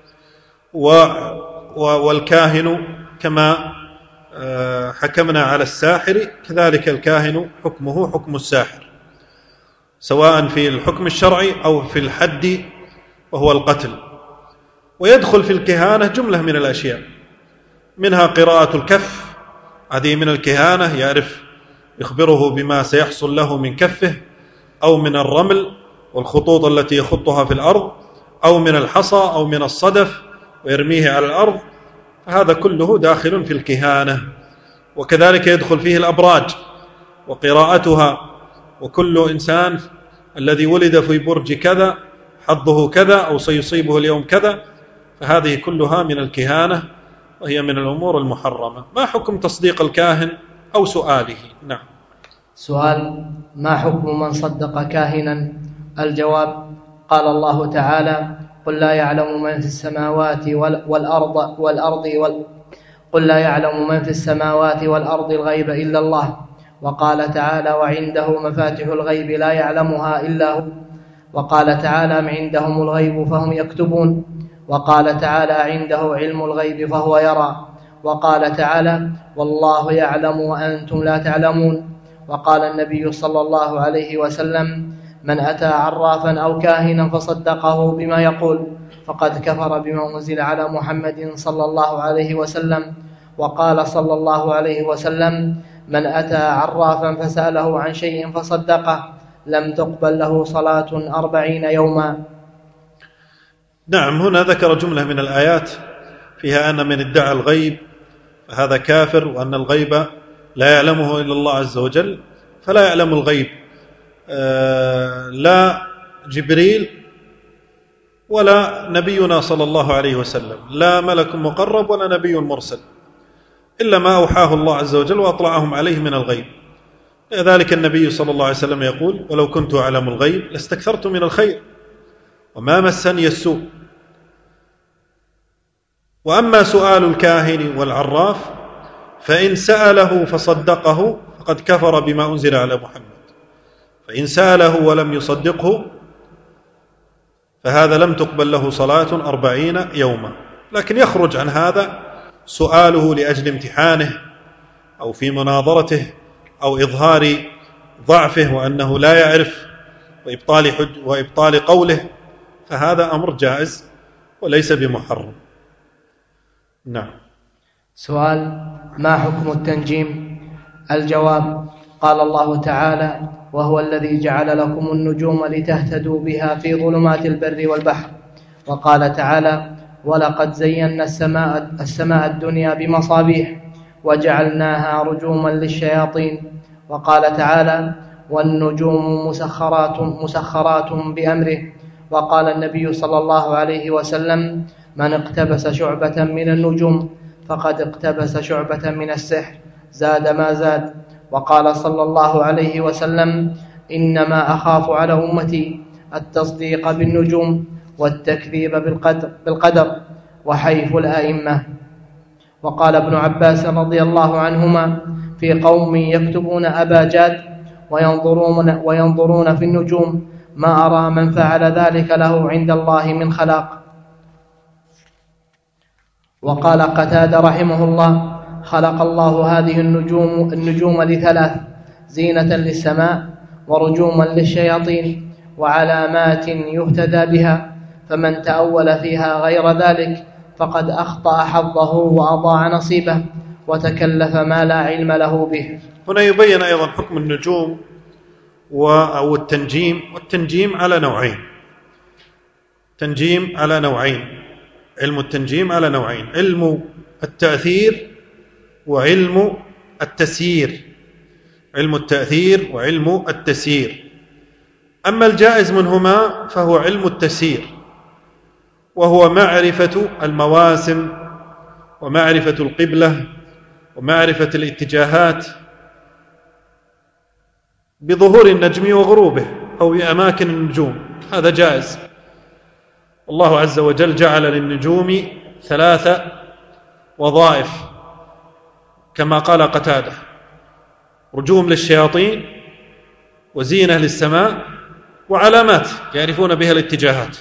والكاهن كما حكمنا على الساحر كذلك الكاهن حكمه حكم الساحر، سواء في الحكم الشرعي أو في الحد وهو القتل. ويدخل في الكهانة جملة من الأشياء، منها قراءة الكف، هذه من الكهانة، يعرف يخبره بما سيحصل له من كفه، أو من الرمل والخطوط التي يخطها في الأرض، أو من الحصى أو من الصدف ويرميه على الأرض، فهذا كله داخل في الكهانة. وكذلك يدخل فيه الأبراج وقراءتها، وكل إنسان الذي ولد في برج كذا حظه كذا أو سيصيبه اليوم كذا، فهذه كلها من الكهانة وهي من الأمور المحرمة. ما حكم تصديق الكاهن أو سؤاله؟ نعم. سؤال: ما حكم من صدق كاهنا؟ الجواب: قال الله تعالى: قل لا يعلم من في السماوات والأرض والأرض وال... قل لا يعلم من في السماوات والأرض الغيب إلا الله. وقال تعالى: وعنده مفاتح الغيب لا يعلمها إلا هو. وقال تعالى: عندهم الغيب فهم يكتبون. وقال تعالى: عنده علم الغيب فهو يرى. وقال تعالى: والله يعلم وأنتم لا تعلمون. وقال النبي صلى الله عليه وسلم: من أتى عرافا أو كاهنا فصدقه بما يقول فقد كفر بما أنزل على محمد صلى الله عليه وسلم. وقال صلى الله عليه وسلم: من أتى عرافا فسأله عن شيء فصدقه لم تقبل له صلاة أربعين يوما. نعم. هنا ذكر جملة من الآيات فيها أن من ادعى الغيب فهذا كافر، وأن الغيب لا يعلمه إلا الله عز وجل، فلا يعلم الغيب لا جبريل ولا نبينا صلى الله عليه وسلم، لا ملك مقرب ولا نبي مرسل، إلا ما أوحاه الله عز وجل وأطلعهم عليه من الغيب. لذلك النبي صلى الله عليه وسلم يقول: ولو كنت أعلم الغيب لاستكثرت من الخير وما مسني السوء. وأما سؤال الكاهن والعراف فإن سأله فصدقه فقد كفر بما أنزل على محمد، فإن سأله ولم يصدقه فهذا لم تقبل له صلاة أربعين يوما. لكن يخرج عن هذا سؤاله لأجل امتحانه أو في مناظرته أو إظهار ضعفه وأنه لا يعرف وإبطال, حج وإبطال قوله، فهذا أمر جائز وليس بمحرم. نعم. سؤال: ما حكم التنجيم؟ الجواب: قال الله تعالى: وهو الذي جعل لكم النجوم لتهتدوا بها في ظلمات البر والبحر. وقال تعالى: ولقد زينا السماء, السماء الدنيا بمصابيح وجعلناها رجوما للشياطين. وقال تعالى: والنجوم مسخرات, مسخرات بأمره. وقال النبي صلى الله عليه وسلم: من اقتبس شعبة من النجوم فقد اقتبس شعبة من السحر، زاد ما زاد. وقال صلى الله عليه وسلم: إنما أخاف على أمتي التصديق بالنجوم والتكذيب بالقدر, بالقدر وحيف الآئمة. وقال ابن عباس رضي الله عنهما: في قوم يكتبون أباجاد وينظرون, وينظرون في النجوم ما أرى من فعل ذلك له عند الله من خلاق. وقال قتادة رحمه الله: خلق الله هذه النجوم, النجوم لثلاث: زينة للسماء، ورجوما للشياطين، وعلامات يهتدى بها، فمن تأول فيها غير ذلك فقد أخطأ حظه وأضاع نصيبه وتكلف ما لا علم له به. هنا يبين أيضا حكم النجوم أو التنجيم. والتنجيم على نوعين، تنجيم على نوعين علم التنجيم على نوعين: علم التأثير وعلم التسيير. علم التأثير وعلم التسيير. أما الجائز منهما فهو علم التسيير، وهو معرفة المواسم ومعرفة القبلة ومعرفة الاتجاهات بظهور النجم وغروبه أو بأماكن النجوم، هذا جائز. الله عز وجل جعل للنجوم ثلاث وظائف كما قال قتادة: رجوم للشياطين، وزينة للسماء، وعلامات يعرفون بها الاتجاهات.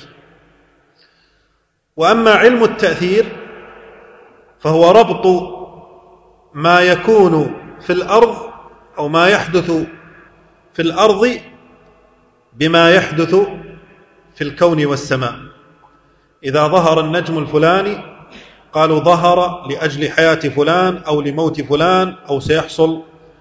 وأما علم التأثير فهو ربط ما يكون في الأرض أو ما يحدث في الأرض بما يحدث في الكون والسماء. إذا ظهر النجم الفلاني قالوا ظهر لأجل حياة فلان أو لموت فلان، أو سيحصل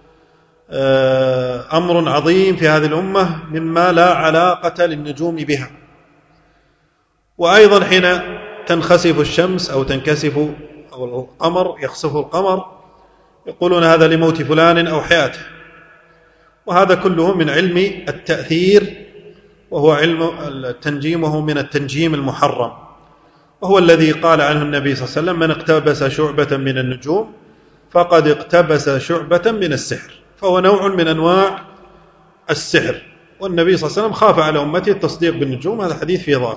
أمر عظيم في هذه الأمة مما لا علاقة للنجوم بها. وأيضا حين تنخسف الشمس أو تنكسف أو القمر يخسف القمر يقولون هذا لموت فلان أو حياته. وهذا كله من علم التأثير، وهو علم التنجيم، وهو من التنجيم المحرم، وهو الذي قال عنه النبي صلى الله عليه وسلم: من اقتبس شعبة من النجوم فقد اقتبس شعبة من السحر. فهو نوع من أنواع السحر، والنبي صلى الله عليه وسلم خاف على أمته التصديق بالنجوم. هذا حديث فيه ضعف.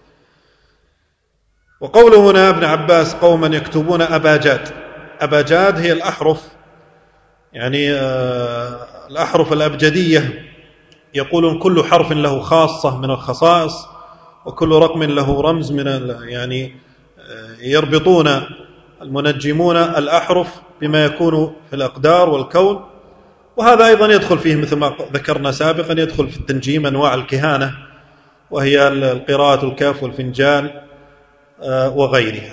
وقوله هنا ابن عباس: قوما يكتبون أباجاد. أباجاد هي الأحرف، يعني الأحرف الأبجدية. يقولون كل حرف له خاصة من الخصائص، وكل رقم له رمز من يعني يربطون المنجمون الأحرف بما يكون في الأقدار والكون. وهذا أيضا يدخل فيه مثل ما ذكرنا سابقا، يدخل في التنجيم أنواع الكهانة، وهي القراءة، الكاف والفنجان وغيرها.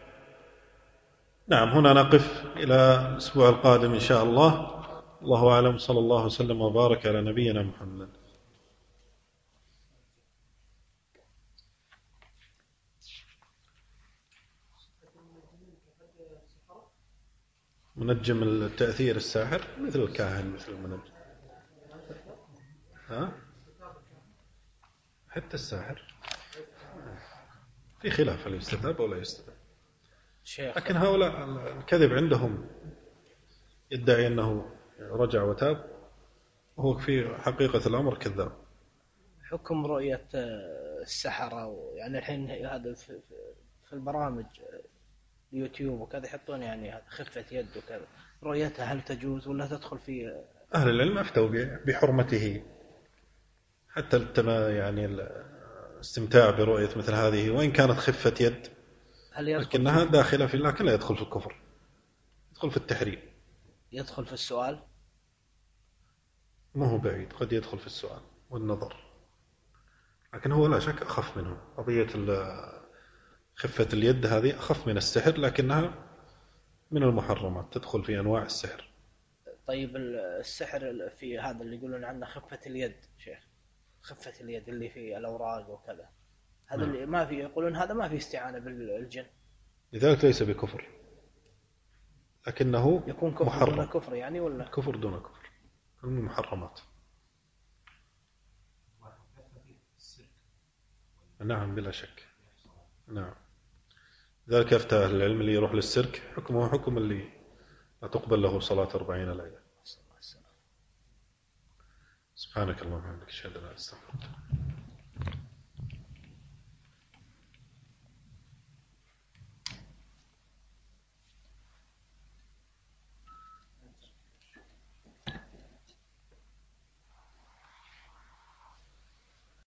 نعم، هنا نقف إلى الأسبوع القادم إن شاء الله. الله أعلم، صلى الله وسلم وبارك على نبينا محمد. منجم التأثير الساحر مثل الكاهن، مثل المنجم. ها؟ حتى الساحر في خلاف هل يستتاب أو لا يستتاب. لكن هؤلاء الكذب عندهم يدعي أنه رجع وتاب، وهو في حقيقة الأمر كذاب. حكم رؤية السحرة، يعني الحين هذا في البرامج اليوتيوب وكذا يحطون يعني خفة يد وكذا، رؤيتها هل تجوز ولا تدخل في؟ أهل العلم أفتوا بحرمته، حتى يعني الاستمتاع برؤية مثل هذه وإن كانت خفة يد، لكنها داخلة في، لكن لا يدخل في الكفر، يدخل في التحريم. يدخل في السؤال؟ ما هو بعيد، قد يدخل في السؤال والنظر، لكن هو لا شك أخف منه. قضية خفة اليد هذه أخف من السحر، لكنها من المحرمات، تدخل في أنواع السحر. طيب السحر في هذا اللي يقولون عنه خفة اليد شيخ، خفة اليد اللي في الأوراق وكذا، هذا اللي ما في، يقولون هذا ما في استعانة بالجن، لذلك ليس بكفر، لكنه يكون كفر محرم. دون كفر يعني، ولا كفر دون كفر، من المحرمات. نعم بلا شك، نعم. ذلك أفتى أهل العلم اللي يروح للسيرك حكمه حكم اللي لا تقبل له صلاة أربعين ليلة. سبحانك اللهم وبحمدك، أشهد أن لا إله إلا أنت.